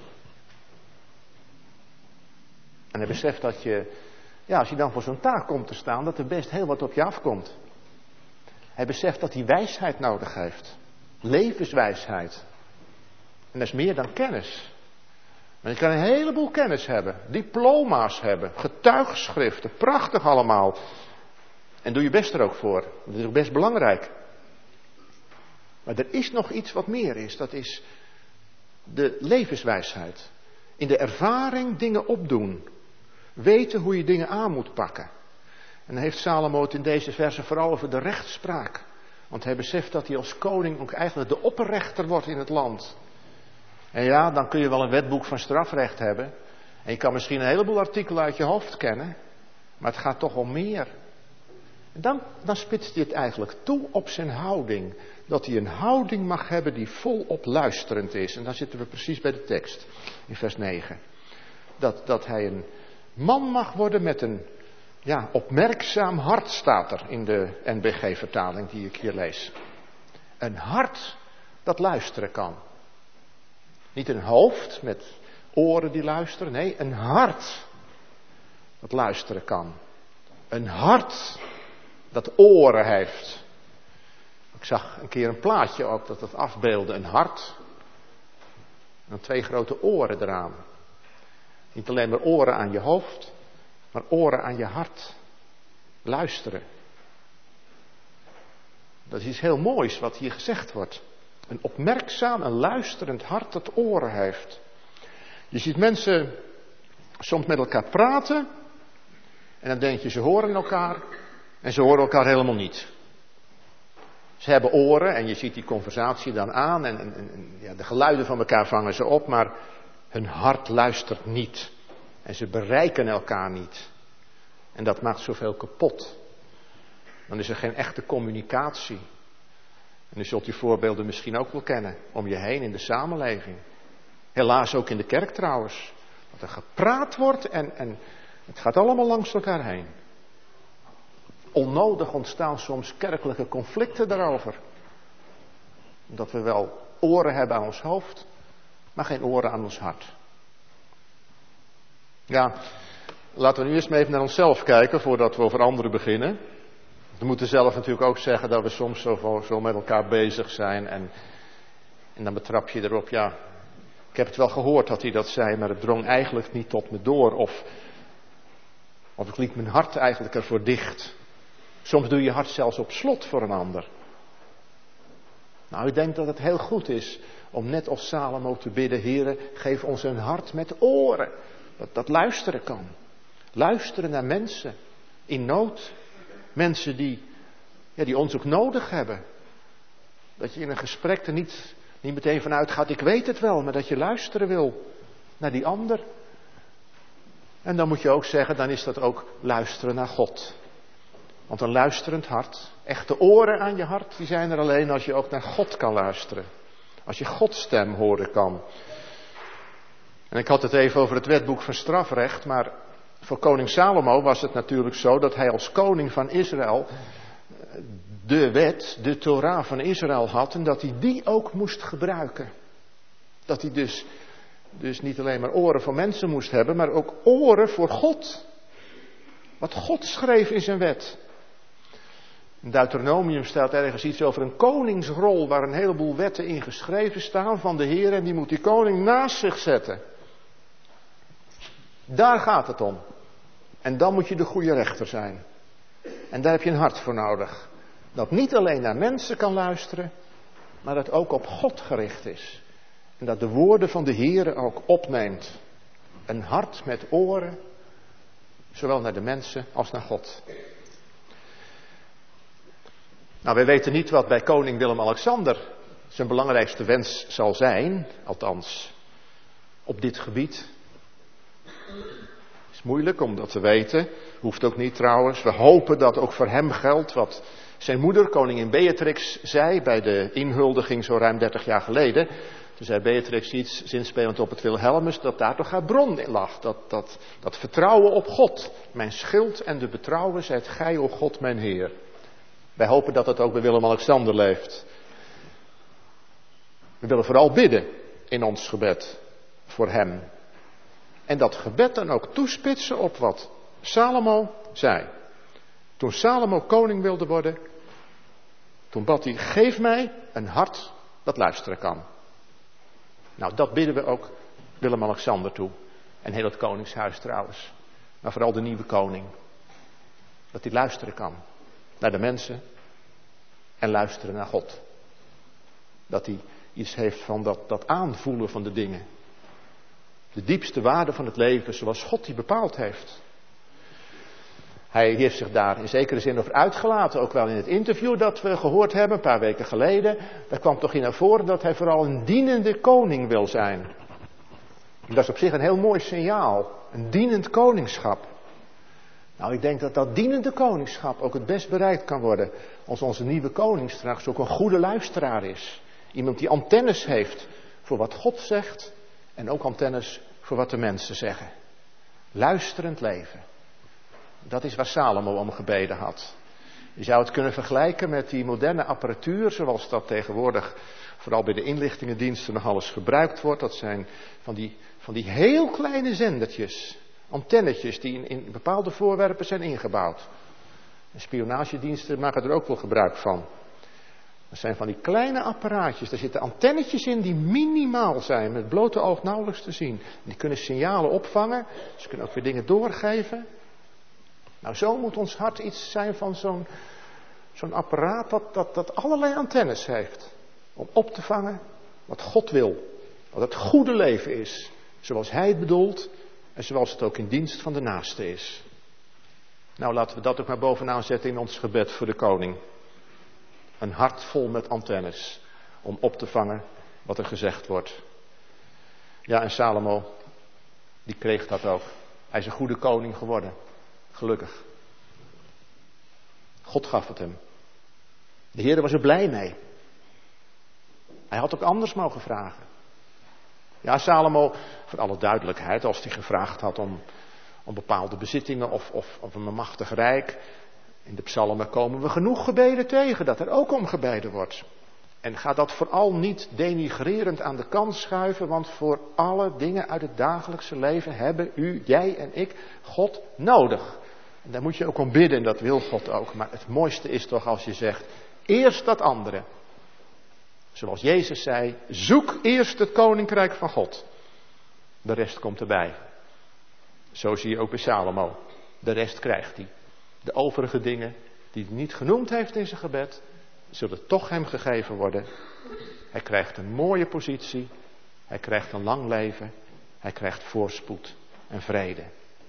En hij beseft dat je, ja, als je dan voor zo'n taak komt te staan, dat er best heel wat op je afkomt. Hij beseft dat hij wijsheid nodig heeft. Levenswijsheid. En dat is meer dan kennis. Maar je kan een heleboel kennis hebben. Diploma's hebben. Getuigschriften. Prachtig allemaal. En doe je best er ook voor. Dat is ook best belangrijk. Maar er is nog iets wat meer is. Dat is de levenswijsheid. In de ervaring dingen opdoen. Weten hoe je dingen aan moet pakken. En dan heeft Salomo het in deze verse vooral over de rechtspraak. Want hij beseft dat hij als koning ook eigenlijk de opperrechter wordt in het land. En ja, dan kun je wel een wetboek van strafrecht hebben. En je kan misschien een heleboel artikelen uit je hoofd kennen. Maar het gaat toch om meer. En dan, dan spitst hij het eigenlijk toe op zijn houding. Dat hij een houding mag hebben die volop luisterend is. En dan zitten we precies bij de tekst. In vers negen. Dat, dat hij een man mag worden met een ja, opmerkzaam hart, staat er in de N B G-vertaling die ik hier lees. Een hart dat luisteren kan. Niet een hoofd met oren die luisteren. Nee, een hart dat luisteren kan. Een hart dat oren heeft. Ik zag een keer een plaatje ook dat het afbeeldde. Een hart. En dan twee grote oren eraan. Niet alleen maar oren aan je hoofd, maar oren aan je hart. Luisteren. Dat is iets heel moois wat hier gezegd wordt. Een opmerkzaam en luisterend hart dat oren heeft. Je ziet mensen soms met elkaar praten. En dan denk je, ze horen elkaar. En ze horen elkaar helemaal niet. Ze hebben oren en je ziet die conversatie dan aan. En, en, en ja, de geluiden van elkaar vangen ze op. Maar hun hart luistert niet. En ze bereiken elkaar niet. En dat maakt zoveel kapot. Dan is er geen echte communicatie. En u zult die voorbeelden misschien ook wel kennen om je heen in de samenleving. Helaas ook in de kerk trouwens. Dat er gepraat wordt en, en het gaat allemaal langs elkaar heen. Onnodig ontstaan soms kerkelijke conflicten daarover. Omdat we wel oren hebben aan ons hoofd, maar geen oren aan ons hart. Ja, laten we nu eerst maar even naar onszelf kijken voordat we over anderen beginnen. We moeten zelf natuurlijk ook zeggen dat we soms zo, zo met elkaar bezig zijn. En, en dan betrap je erop, ja, ik heb het wel gehoord dat hij dat zei, maar het drong eigenlijk niet tot me door. Of, of ik liet mijn hart eigenlijk ervoor dicht. Soms doe je hart zelfs op slot voor een ander. Nou, ik denk dat het heel goed is om net als Salomo te bidden, Heere, geef ons een hart met oren. Dat, dat luisteren kan. Luisteren naar mensen in nood. Mensen die, ja, die ons ook nodig hebben. Dat je in een gesprek er niet, niet meteen vanuit gaat, ik weet het wel, maar dat je luisteren wil naar die ander. En dan moet je ook zeggen, dan is dat ook luisteren naar God. Want een luisterend hart, echte oren aan je hart, die zijn er alleen als je ook naar God kan luisteren. Als je Gods stem horen kan. En ik had het even over het wetboek van strafrecht, maar voor koning Salomo was het natuurlijk zo dat hij als koning van Israël de wet, de Torah van Israël had en dat hij die ook moest gebruiken. Dat hij dus, dus niet alleen maar oren voor mensen moest hebben, maar ook oren voor God. Wat God schreef in zijn wet. In Deuteronomium staat ergens iets over een koningsrol waar een heleboel wetten in geschreven staan van de Heer en die moet die koning naast zich zetten. Daar gaat het om. En dan moet je de goede rechter zijn. En daar heb je een hart voor nodig. Dat niet alleen naar mensen kan luisteren, maar dat ook op God gericht is. En dat de woorden van de Heer ook opneemt. Een hart met oren, zowel naar de mensen als naar God. Nou, wij weten niet wat bij koning Willem-Alexander zijn belangrijkste wens zal zijn. Althans, op dit gebied. Het is moeilijk om dat te weten. Hoeft ook niet trouwens. We hopen dat ook voor hem geldt wat zijn moeder, koningin Beatrix, zei bij de inhuldiging zo ruim dertig jaar geleden. Toen zei Beatrix iets zinspelend op het Wilhelmus, dat daar toch haar bron in lag. Dat, dat, dat vertrouwen op God. Mijn schild en de betrouwen zijt gij, o God, mijn Heer. Wij hopen dat het ook bij Willem-Alexander leeft. We willen vooral bidden in ons gebed voor hem. En dat gebed dan ook toespitsen op wat Salomo zei. Toen Salomo koning wilde worden, toen bad hij, geef mij een hart dat luisteren kan. Nou, dat bidden we ook Willem-Alexander toe. En heel het koningshuis trouwens. Maar vooral de nieuwe koning. Dat hij luisteren kan naar de mensen en luisteren naar God. Dat hij iets heeft van dat, dat aanvoelen van de dingen. De diepste waarde van het leven zoals God die bepaald heeft. Hij heeft zich daar in zekere zin over uitgelaten. Ook wel in het interview dat we gehoord hebben, een paar weken geleden. Daar kwam toch in naar voren dat hij vooral een dienende koning wil zijn. En dat is op zich een heel mooi signaal. Een dienend koningschap. Nou, ik denk dat dat dienende koningschap ook het best bereikt kan worden. Als onze nieuwe koning straks ook een goede luisteraar is. Iemand die antennes heeft voor wat God zegt. En ook antennes voor wat de mensen zeggen. Luisterend leven. Dat is waar Salomo om gebeden had. Je zou het kunnen vergelijken met die moderne apparatuur zoals dat tegenwoordig vooral bij de inlichtingendiensten nog alles gebruikt wordt. Dat zijn van die, van die heel kleine zendertjes, antennetjes die in, in bepaalde voorwerpen zijn ingebouwd. En spionagediensten maken er ook wel gebruik van. Dat zijn van die kleine apparaatjes, daar zitten antennetjes in die minimaal zijn, met blote oog nauwelijks te zien. En die kunnen signalen opvangen, ze kunnen ook weer dingen doorgeven. Nou, zo moet ons hart iets zijn van zo'n, zo'n apparaat dat, dat, dat allerlei antennes heeft. Om op te vangen wat God wil. Wat het goede leven is. Zoals Hij het bedoelt en zoals het ook in dienst van de naaste is. Nou, laten we dat ook maar bovenaan zetten in ons gebed voor de koning. Een hart vol met antennes. Om op te vangen wat er gezegd wordt. Ja, en Salomo, die kreeg dat ook. Hij is een goede koning geworden. Gelukkig. God gaf het hem. De Heer was er blij mee. Hij had ook anders mogen vragen. Ja, Salomo, voor alle duidelijkheid, als hij gevraagd had om, om bepaalde bezittingen of, of, of een machtig rijk. In de psalmen komen we genoeg gebeden tegen, dat er ook om gebeden wordt. En ga dat vooral niet denigrerend aan de kant schuiven, want voor alle dingen uit het dagelijkse leven hebben u, jij en ik, God nodig. En daar moet je ook om bidden en dat wil God ook. Maar het mooiste is toch als je zegt, eerst dat andere. Zoals Jezus zei, zoek eerst het koninkrijk van God. De rest komt erbij. Zo zie je ook bij Salomo. De rest krijgt hij. De overige dingen die hij niet genoemd heeft in zijn gebed, zullen toch hem gegeven worden. Hij krijgt een mooie positie. Hij krijgt een lang leven. Hij krijgt voorspoed en vrede.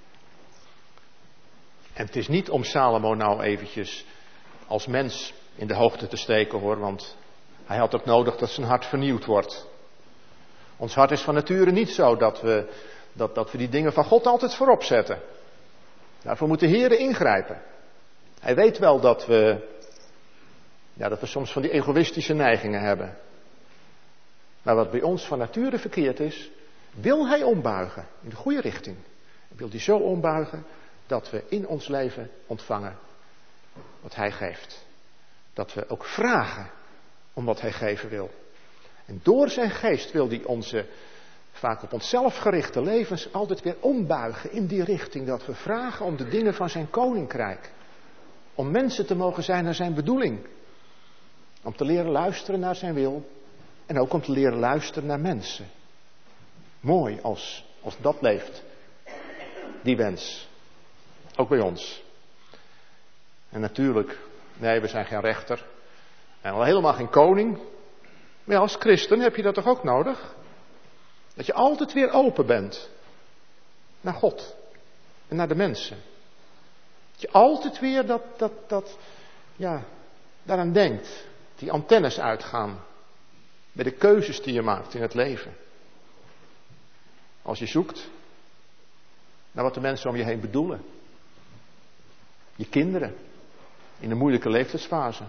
En het is niet om Salomo nou eventjes als mens in de hoogte te steken hoor, want hij had ook nodig dat zijn hart vernieuwd wordt. Ons hart is van nature niet zo dat we, dat, dat we die dingen van God altijd voorop zetten. Daarvoor moet de Heer ingrijpen. Hij weet wel dat we, ja, dat we soms van die egoïstische neigingen hebben. Maar wat bij ons van nature verkeerd is, wil hij ombuigen in de goede richting. Wil hij zo ombuigen dat we in ons leven ontvangen wat hij geeft. Dat we ook vragen om wat hij geven wil. En door zijn geest wil hij onze vaak op onszelf gerichte levens altijd weer ombuigen in die richting. Dat we vragen om de dingen van zijn koninkrijk. Om mensen te mogen zijn naar zijn bedoeling. Om te leren luisteren naar zijn wil. En ook om te leren luisteren naar mensen. Mooi als, als dat leeft. Die wens. Ook bij ons. En natuurlijk, nee, we zijn geen rechter. En al helemaal geen koning. Maar ja, als christen heb je dat toch ook nodig? Dat je altijd weer open bent. Naar God. En naar de mensen. Dat je altijd weer dat, dat, dat, ja, daaraan denkt. Die antennes uitgaan. Bij de keuzes die je maakt in het leven. Als je zoekt naar wat de mensen om je heen bedoelen. Je kinderen. In een moeilijke leeftijdsfase.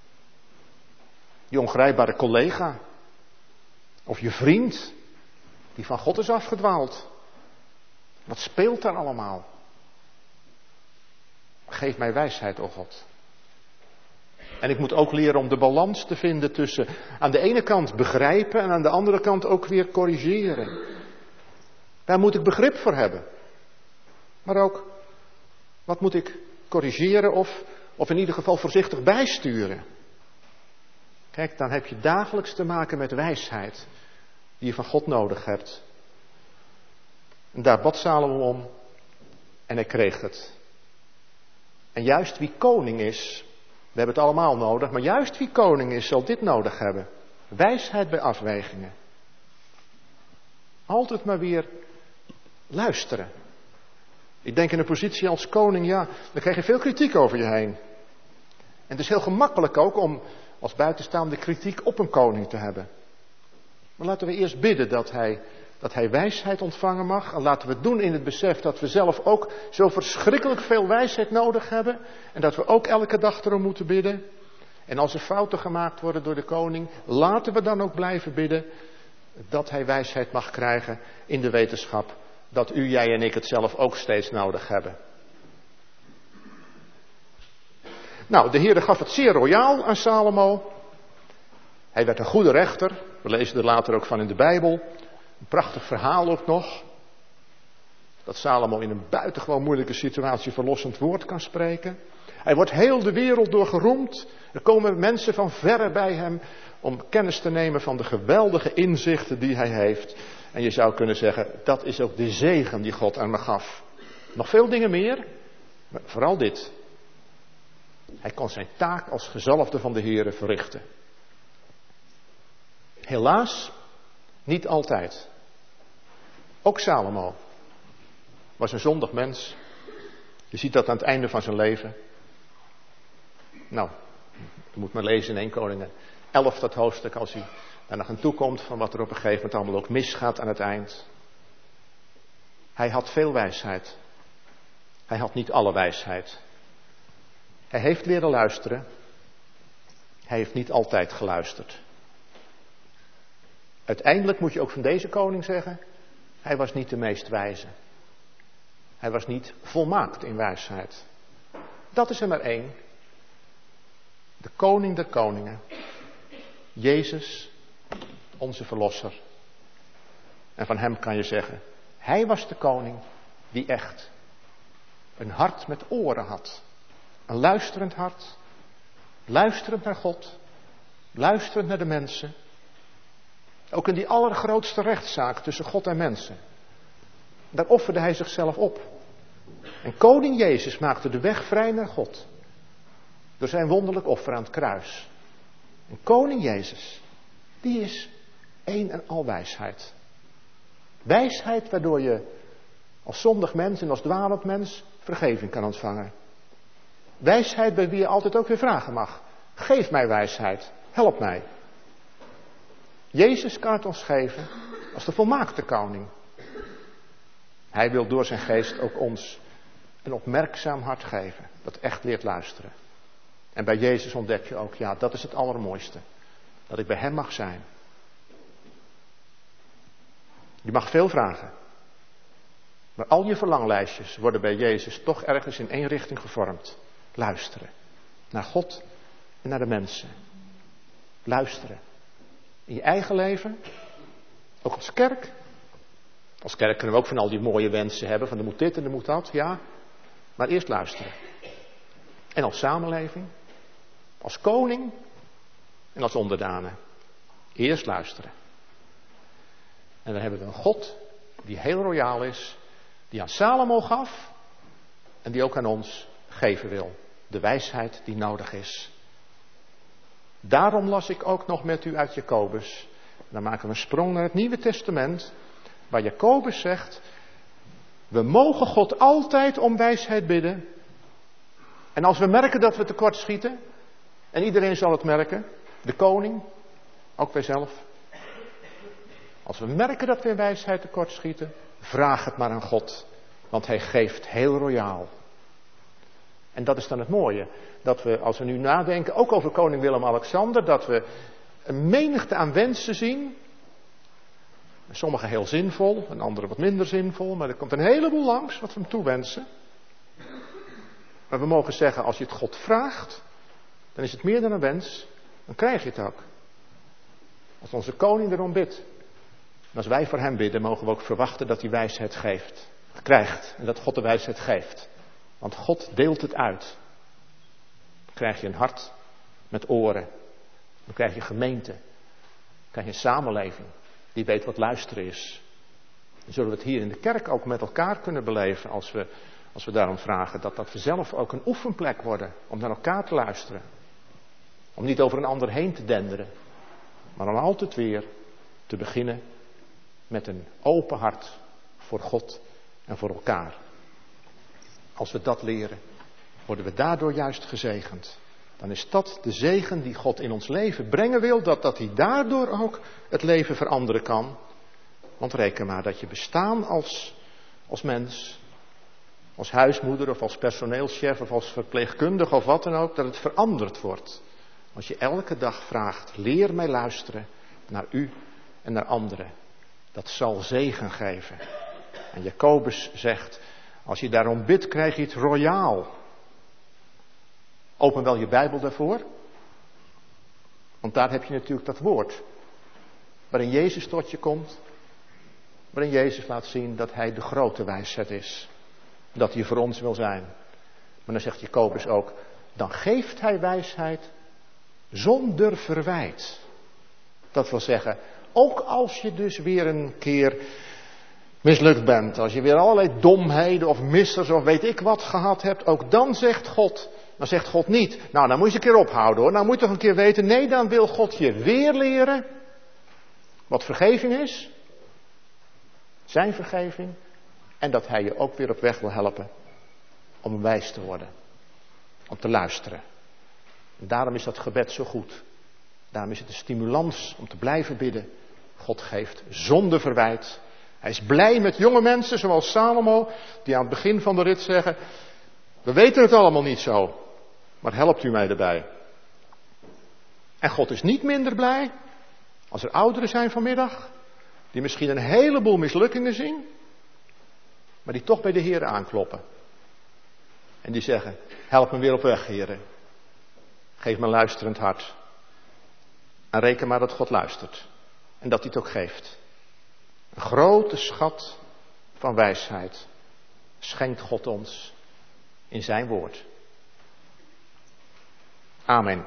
Je ongrijpbare collega. Of je vriend. Die van God is afgedwaald. Wat speelt daar allemaal? Geef mij wijsheid, o God. En ik moet ook leren om de balans te vinden tussen aan de ene kant begrijpen en aan de andere kant ook weer corrigeren. Daar moet ik begrip voor hebben. Maar ook, wat moet ik corrigeren of, of in ieder geval voorzichtig bijsturen? Kijk, dan heb je dagelijks te maken met wijsheid die je van God nodig hebt. En daar bad Salomo om en hij kreeg het. En juist wie koning is, we hebben het allemaal nodig, maar juist wie koning is zal dit nodig hebben. Wijsheid bij afwegingen. Altijd maar weer luisteren. Ik denk in een positie als koning, ja, dan krijg je veel kritiek over je heen. En het is heel gemakkelijk ook om als buitenstaande kritiek op een koning te hebben. Maar laten we eerst bidden dat hij, dat hij wijsheid ontvangen mag. En laten we het doen in het besef dat we zelf ook zo verschrikkelijk veel wijsheid nodig hebben. En dat we ook elke dag erom moeten bidden. En als er fouten gemaakt worden door de koning, laten we dan ook blijven bidden dat hij wijsheid mag krijgen in de wetenschap dat u, jij en ik het zelf ook steeds nodig hebben. Nou, de Heer gaf het zeer royaal aan Salomo. Hij werd een goede rechter. We lezen er later ook van in de Bijbel. Een prachtig verhaal ook nog. Dat Salomo in een buitengewoon moeilijke situatie verlossend woord kan spreken. Hij wordt heel de wereld door geroemd. Er komen mensen van verre bij hem om kennis te nemen van de geweldige inzichten die hij heeft. En je zou kunnen zeggen, dat is ook de zegen die God aan me gaf. Nog veel dingen meer, maar vooral dit. Hij kon zijn taak als gezalfde van de Heere verrichten. Helaas, niet altijd. Ook Salomo was een zondig mens. Je ziet dat aan het einde van zijn leven. Nou, je moet maar lezen in één Koningen elf, dat hoofdstuk, als hij daar nog aan toe komt van wat er op een gegeven moment allemaal ook misgaat aan het eind. Hij had veel wijsheid. Hij had niet alle wijsheid. Hij heeft leren luisteren. Hij heeft niet altijd geluisterd. Uiteindelijk moet je ook van deze koning zeggen, hij was niet de meest wijze. Hij was niet volmaakt in wijsheid. Dat is er maar één. De koning der koningen. Jezus, onze verlosser. En van hem kan je zeggen, hij was de koning die echt een hart met oren had. Een luisterend hart. Luisterend naar God. Luisterend naar de mensen. Ook in die allergrootste rechtszaak tussen God en mensen. Daar offerde hij zichzelf op. En koning Jezus maakte de weg vrij naar God. Door zijn wonderlijk offer aan het kruis. En koning Jezus, die is één en al wijsheid. Wijsheid waardoor je als zondig mens en als dwalend mens vergeving kan ontvangen. Wijsheid bij wie je altijd ook weer vragen mag. Geef mij wijsheid, help mij. Jezus kan het ons geven als de volmaakte koning. Hij wil door zijn geest ook ons een opmerkzaam hart geven. Dat echt leert luisteren. En bij Jezus ontdek je ook, ja, dat is het allermooiste. Dat ik bij hem mag zijn. Je mag veel vragen. Maar al je verlanglijstjes worden bij Jezus toch ergens in één richting gevormd. Luisteren. Naar God en naar de mensen. Luisteren. In je eigen leven. Ook als kerk. Als kerk kunnen we ook van al die mooie wensen hebben. Van er moet dit en er moet dat. Ja. Maar eerst luisteren. En als samenleving. Als koning. En als onderdanen. Eerst luisteren. En dan hebben we een God die heel royaal is. Die aan Salomo gaf. En die ook aan ons geven wil. De wijsheid die nodig is. Daarom las ik ook nog met u uit Jacobus. Dan maken we een sprong naar het Nieuwe Testament. Waar Jacobus zegt. We mogen God altijd om wijsheid bidden. En als we merken dat we tekort schieten. En iedereen zal het merken. De koning. Ook wij zelf. Als we merken dat we in wijsheid tekort schieten. Vraag het maar aan God. Want hij geeft heel royaal. En dat is dan het mooie. Dat we, als we nu nadenken, ook over koning Willem-Alexander, dat we een menigte aan wensen zien. Sommige heel zinvol, en andere wat minder zinvol. Maar er komt een heleboel langs wat we hem toewensen. Maar we mogen zeggen, als je het God vraagt, dan is het meer dan een wens. Dan krijg je het ook. Als onze koning erom bidt. En als wij voor hem bidden, mogen we ook verwachten dat hij wijsheid geeft. Krijgt. En dat God de wijsheid geeft. Want God deelt het uit. Dan krijg je een hart met oren. Dan krijg je gemeente. Dan krijg je een samenleving die weet wat luisteren is. Dan zullen we het hier in de kerk ook met elkaar kunnen beleven als we, als we daarom vragen. Dat dat vanzelf ook een oefenplek worden om naar elkaar te luisteren. Om niet over een ander heen te denderen. Maar om altijd weer te beginnen met een open hart voor God en voor elkaar. Als we dat leren, worden we daardoor juist gezegend. Dan is dat de zegen die God in ons leven brengen wil, dat, dat hij daardoor ook het leven veranderen kan. Want reken maar dat je bestaan als, als mens, als huismoeder of als personeelschef of als verpleegkundige of wat dan ook, dat het veranderd wordt. Als je elke dag vraagt, leer mij luisteren naar u en naar anderen. Dat zal zegen geven. En Jacobus zegt, als je daarom bidt, krijg je het royaal. Open wel je Bijbel daarvoor. Want daar heb je natuurlijk dat woord. Waarin Jezus tot je komt. Waarin Jezus laat zien dat hij de grote wijsheid is. Dat hij voor ons wil zijn. Maar dan zegt Jacobus ook, dan geeft hij wijsheid zonder verwijt. Dat wil zeggen, ook als je dus weer een keer mislukt bent. Als je weer allerlei domheden of missers of weet ik wat gehad hebt. Ook dan zegt God, dan zegt God niet, nou dan moet je een keer ophouden hoor. Nou moet je toch een keer weten, nee dan wil God je weer leren. Wat vergeving is. Zijn vergeving. En dat hij je ook weer op weg wil helpen. Om wijs te worden. Om te luisteren. En daarom is dat gebed zo goed. Daarom is het een stimulans om te blijven bidden. God geeft zonder verwijt. Hij is blij met jonge mensen zoals Salomo. Die aan het begin van de rit zeggen. We weten het allemaal niet zo. Maar helpt u mij erbij. En God is niet minder blij. Als er ouderen zijn vanmiddag, die misschien een heleboel mislukkingen zien, maar die toch bij de Heer aankloppen. En die zeggen, help me weer op weg, Heer. Geef me een luisterend hart. En reken maar dat God luistert. En dat hij het ook geeft. Een grote schat van wijsheid schenkt God ons in zijn woord. Amen.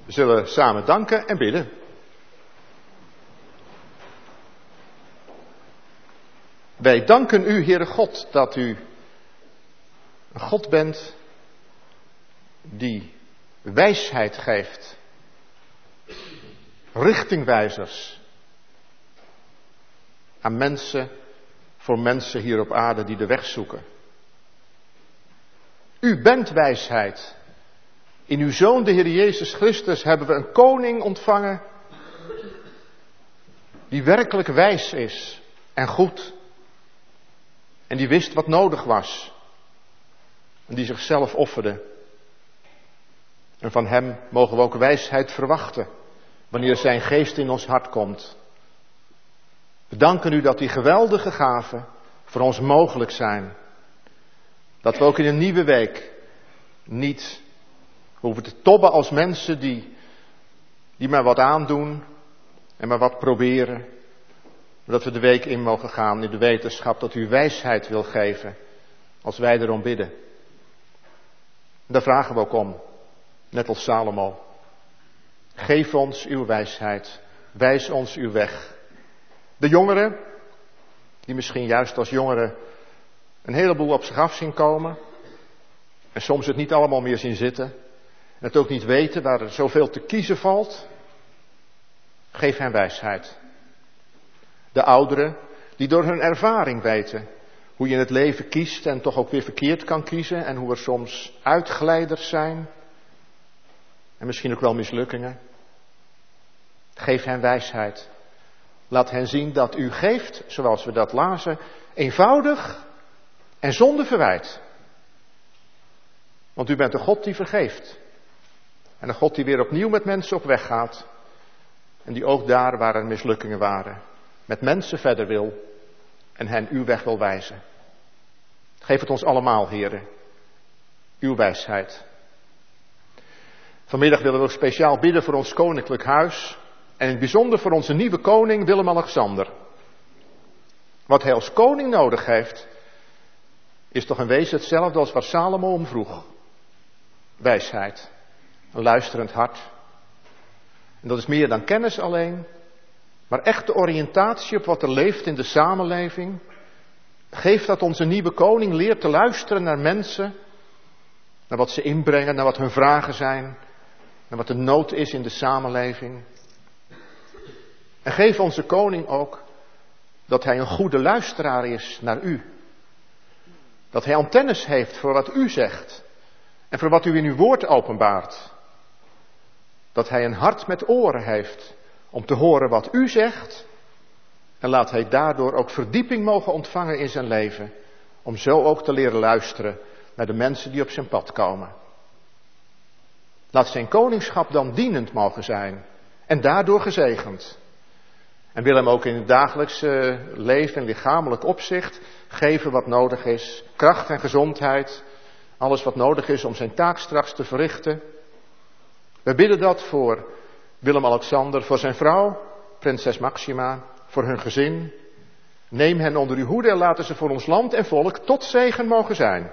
We zullen samen danken en bidden. Wij danken u, Heere God, dat u een God bent die wijsheid geeft. Richtingwijzers aan mensen, voor mensen hier op aarde die de weg zoeken. U bent wijsheid. In uw Zoon, de Heer Jezus Christus, hebben we een koning ontvangen die werkelijk wijs is en goed. En die wist wat nodig was. En die zichzelf offerde. En van hem mogen we ook wijsheid verwachten, wanneer zijn geest in ons hart komt. We danken u dat die geweldige gaven voor ons mogelijk zijn. Dat we ook in een nieuwe week niet hoeven te tobben als mensen die, die maar wat aandoen en maar wat proberen. Maar dat we de week in mogen gaan in de wetenschap dat u wijsheid wil geven als wij erom bidden. En daar vragen we ook om, net als Salomo. Geef ons uw wijsheid, wijs ons uw weg. De jongeren, die misschien juist als jongeren een heleboel op zich af zien komen en soms het niet allemaal meer zien zitten en het ook niet weten waar er zoveel te kiezen valt, geef hen wijsheid. De ouderen, die door hun ervaring weten hoe je in het leven kiest en toch ook weer verkeerd kan kiezen en hoe er soms uitglijders zijn en misschien ook wel mislukkingen. Geef hen wijsheid. Laat hen zien dat u geeft, zoals we dat lazen, eenvoudig en zonder verwijt. Want u bent een God die vergeeft. En een God die weer opnieuw met mensen op weg gaat. En die ook daar waar er mislukkingen waren, met mensen verder wil en hen uw weg wil wijzen. Geef het ons allemaal, heren, uw wijsheid. Vanmiddag willen we ook speciaal bidden voor ons koninklijk huis. En in het bijzonder voor onze nieuwe koning Willem-Alexander. Wat hij als koning nodig heeft, is toch in wezen hetzelfde als waar Salomo om vroeg. Wijsheid, een luisterend hart. En dat is meer dan kennis alleen, maar echte oriëntatie op wat er leeft in de samenleving. Geef dat onze nieuwe koning leert te luisteren naar mensen, naar wat ze inbrengen, naar wat hun vragen zijn, naar wat de nood is in de samenleving. En geef onze koning ook dat hij een goede luisteraar is naar u. Dat hij antennes heeft voor wat u zegt en voor wat u in uw woord openbaart. Dat hij een hart met oren heeft om te horen wat u zegt. En laat hij daardoor ook verdieping mogen ontvangen in zijn leven. Om zo ook te leren luisteren naar de mensen die op zijn pad komen. Laat zijn koningschap dan dienend mogen zijn. En daardoor gezegend. En wil hem ook in het dagelijkse leven en lichamelijk opzicht geven wat nodig is. Kracht en gezondheid. Alles wat nodig is om zijn taak straks te verrichten. We bidden dat voor Willem-Alexander, voor zijn vrouw, prinses Maxima, voor hun gezin. Neem hen onder uw hoede en laten ze voor ons land en volk tot zegen mogen zijn.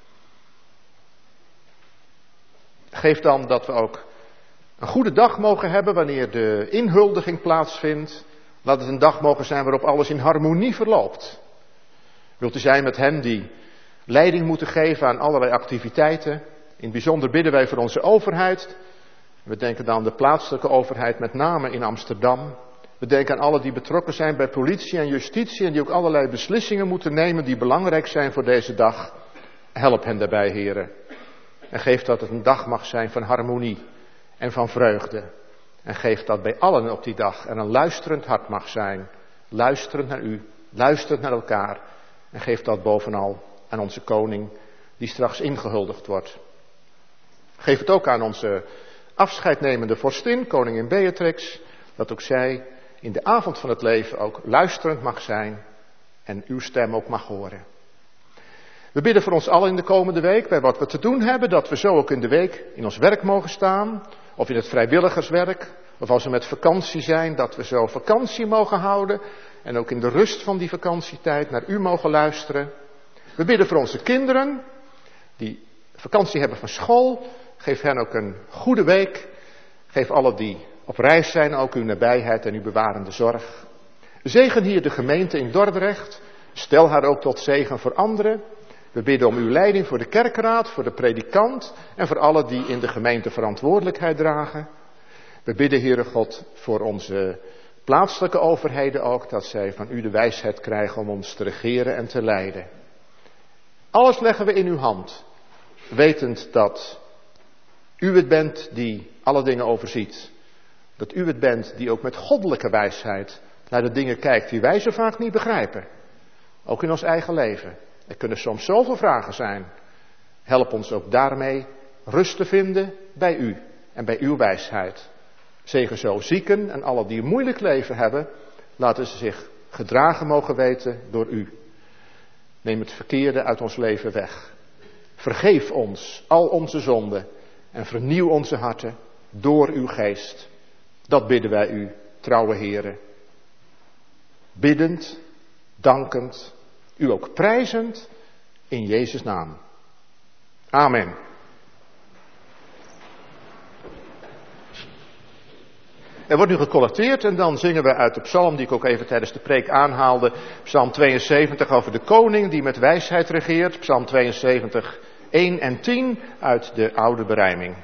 Geef dan dat we ook een goede dag mogen hebben wanneer de inhuldiging plaatsvindt. Laat het een dag mogen zijn waarop alles in harmonie verloopt. Wilt u zijn met hen die leiding moeten geven aan allerlei activiteiten. In het bijzonder bidden wij voor onze overheid. We denken dan aan de plaatselijke overheid, met name in Amsterdam. We denken aan alle die betrokken zijn bij politie en justitie en die ook allerlei beslissingen moeten nemen die belangrijk zijn voor deze dag. Help hen daarbij, heren. En geef dat het een dag mag zijn van harmonie en van vreugde. En geef dat bij allen op die dag er een luisterend hart mag zijn. Luisterend naar u, luisterend naar elkaar. En geef dat bovenal aan onze koning die straks ingehuldigd wordt. Geef het ook aan onze afscheidnemende vorstin, koningin Beatrix. Dat ook zij in de avond van het leven ook luisterend mag zijn en uw stem ook mag horen. We bidden voor ons allen in de komende week bij wat we te doen hebben, dat we zo ook in de week in ons werk mogen staan, of in het vrijwilligerswerk, of als we met vakantie zijn, dat we zo vakantie mogen houden en ook in de rust van die vakantietijd naar u mogen luisteren. We bidden voor onze kinderen die vakantie hebben van school. Geef hen ook een goede week. Geef alle die op reis zijn ook uw nabijheid en uw bewarende zorg. Zegen hier de gemeente in Dordrecht. Stel haar ook tot zegen voor anderen. We bidden om uw leiding voor de kerkraad, voor de predikant en voor alle die in de gemeente verantwoordelijkheid dragen. We bidden, Heere God, voor onze plaatselijke overheden ook, dat zij van u de wijsheid krijgen om ons te regeren en te leiden. Alles leggen we in uw hand, wetend dat u het bent die alle dingen overziet. Dat u het bent die ook met goddelijke wijsheid naar de dingen kijkt die wij zo vaak niet begrijpen. Ook in ons eigen leven. Er kunnen soms zoveel vragen zijn. Help ons ook daarmee rust te vinden bij u en bij uw wijsheid. Zegen zo zieken en alle die een moeilijk leven hebben, laten ze zich gedragen mogen weten door u. Neem het verkeerde uit ons leven weg. Vergeef ons al onze zonden en vernieuw onze harten door uw geest. Dat bidden wij u, trouwe Heere. Biddend, dankend, u ook prijzend, in Jezus' naam. Amen. Er wordt nu gecollecteerd en dan zingen we uit de psalm die ik ook even tijdens de preek aanhaalde. Psalm tweeënzeventig over de koning die met wijsheid regeert. Psalm tweeënzeventig, één en tien uit de oude berijming.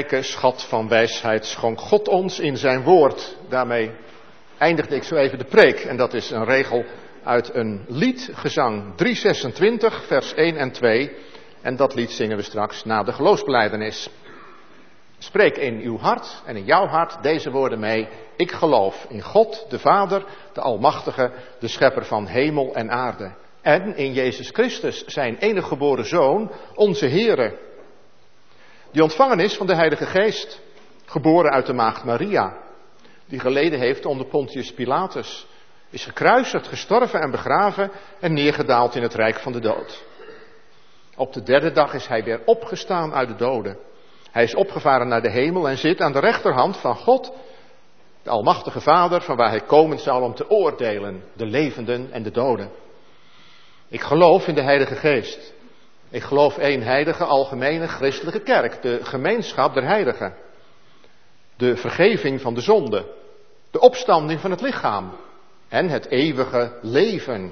rijke schat van wijsheid schonk God ons in zijn woord. Daarmee eindigde ik zo even de preek. En dat is een regel uit een lied, gezang driehonderdzesentwintig, vers één en twee. En dat lied zingen we straks na de geloofsbelijdenis. Spreek in uw hart en in jouw hart deze woorden mee. Ik geloof in God, de Vader, de Almachtige, de Schepper van hemel en aarde. En in Jezus Christus, zijn enige geboren Zoon, onze Heere. Die ontvangen is van de Heilige Geest, geboren uit de maagd Maria. Die geleden heeft onder Pontius Pilatus. Is gekruisigd, gestorven en begraven en neergedaald in het rijk van de dood. Op de derde dag is hij weer opgestaan uit de doden. Hij is opgevaren naar de hemel en zit aan de rechterhand van God, de Almachtige Vader, van waar hij komen zal om te oordelen, de levenden en de doden. Ik geloof in de Heilige Geest. Ik geloof één heilige, algemene, christelijke kerk, de gemeenschap der heiligen. De vergeving van de zonde, de opstanding van het lichaam en het eeuwige leven.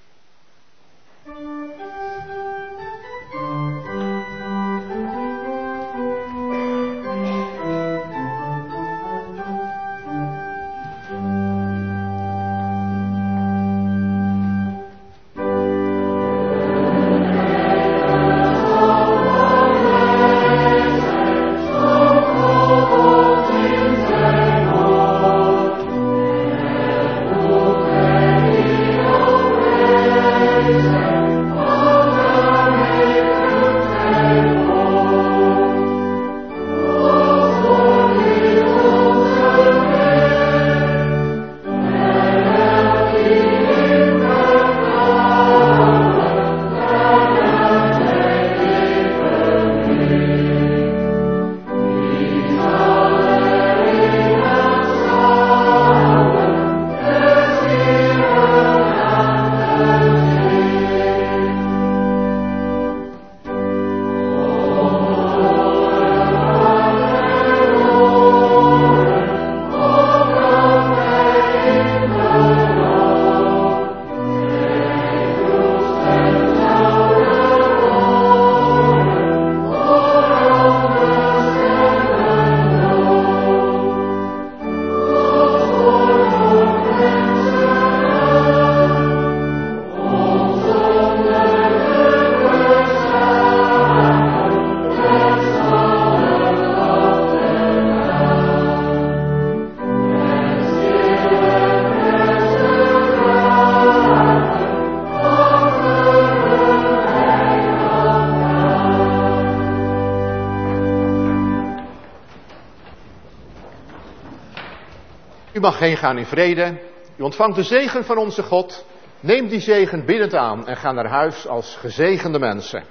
U mag heen gaan in vrede. U ontvangt de zegen van onze God. Neem die zegen biddend aan en ga naar huis als gezegende mensen.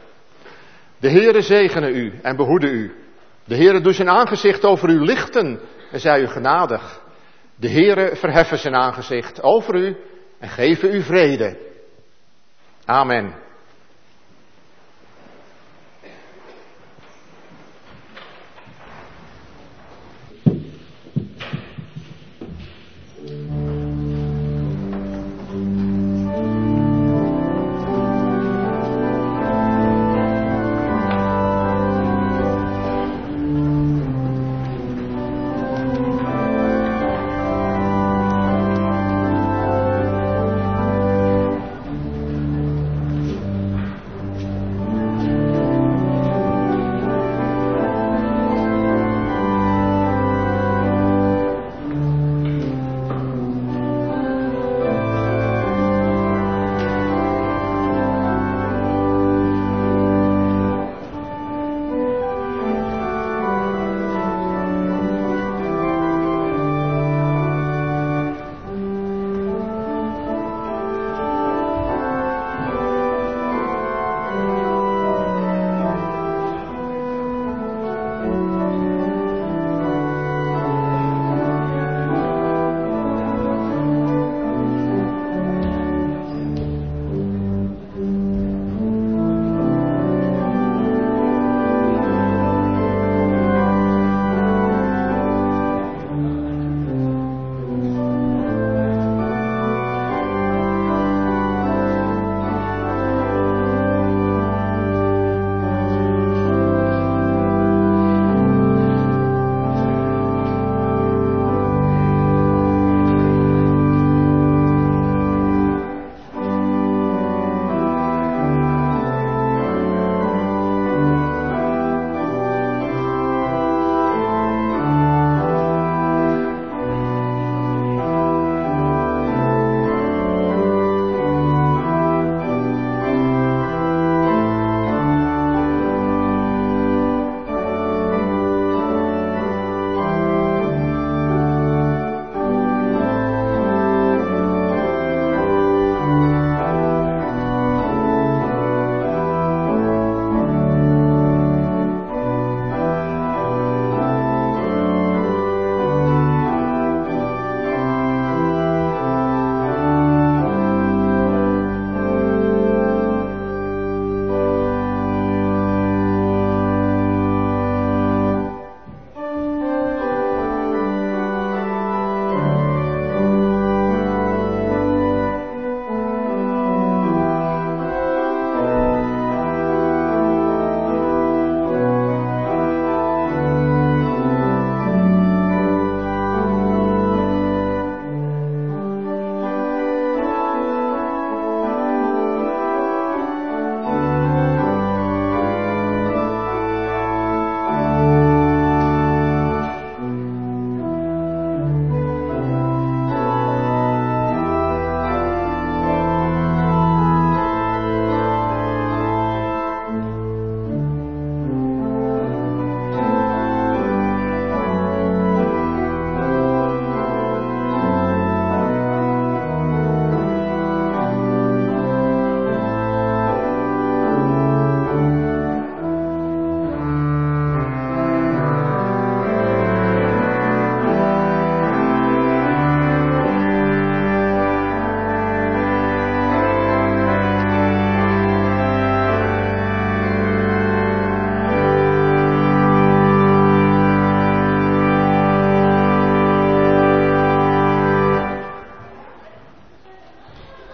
De Heere zegene u en behoede u. De Heere doet zijn aangezicht over u lichten en zij u genadig. De Heere verheffen zijn aangezicht over u en geven u vrede. Amen.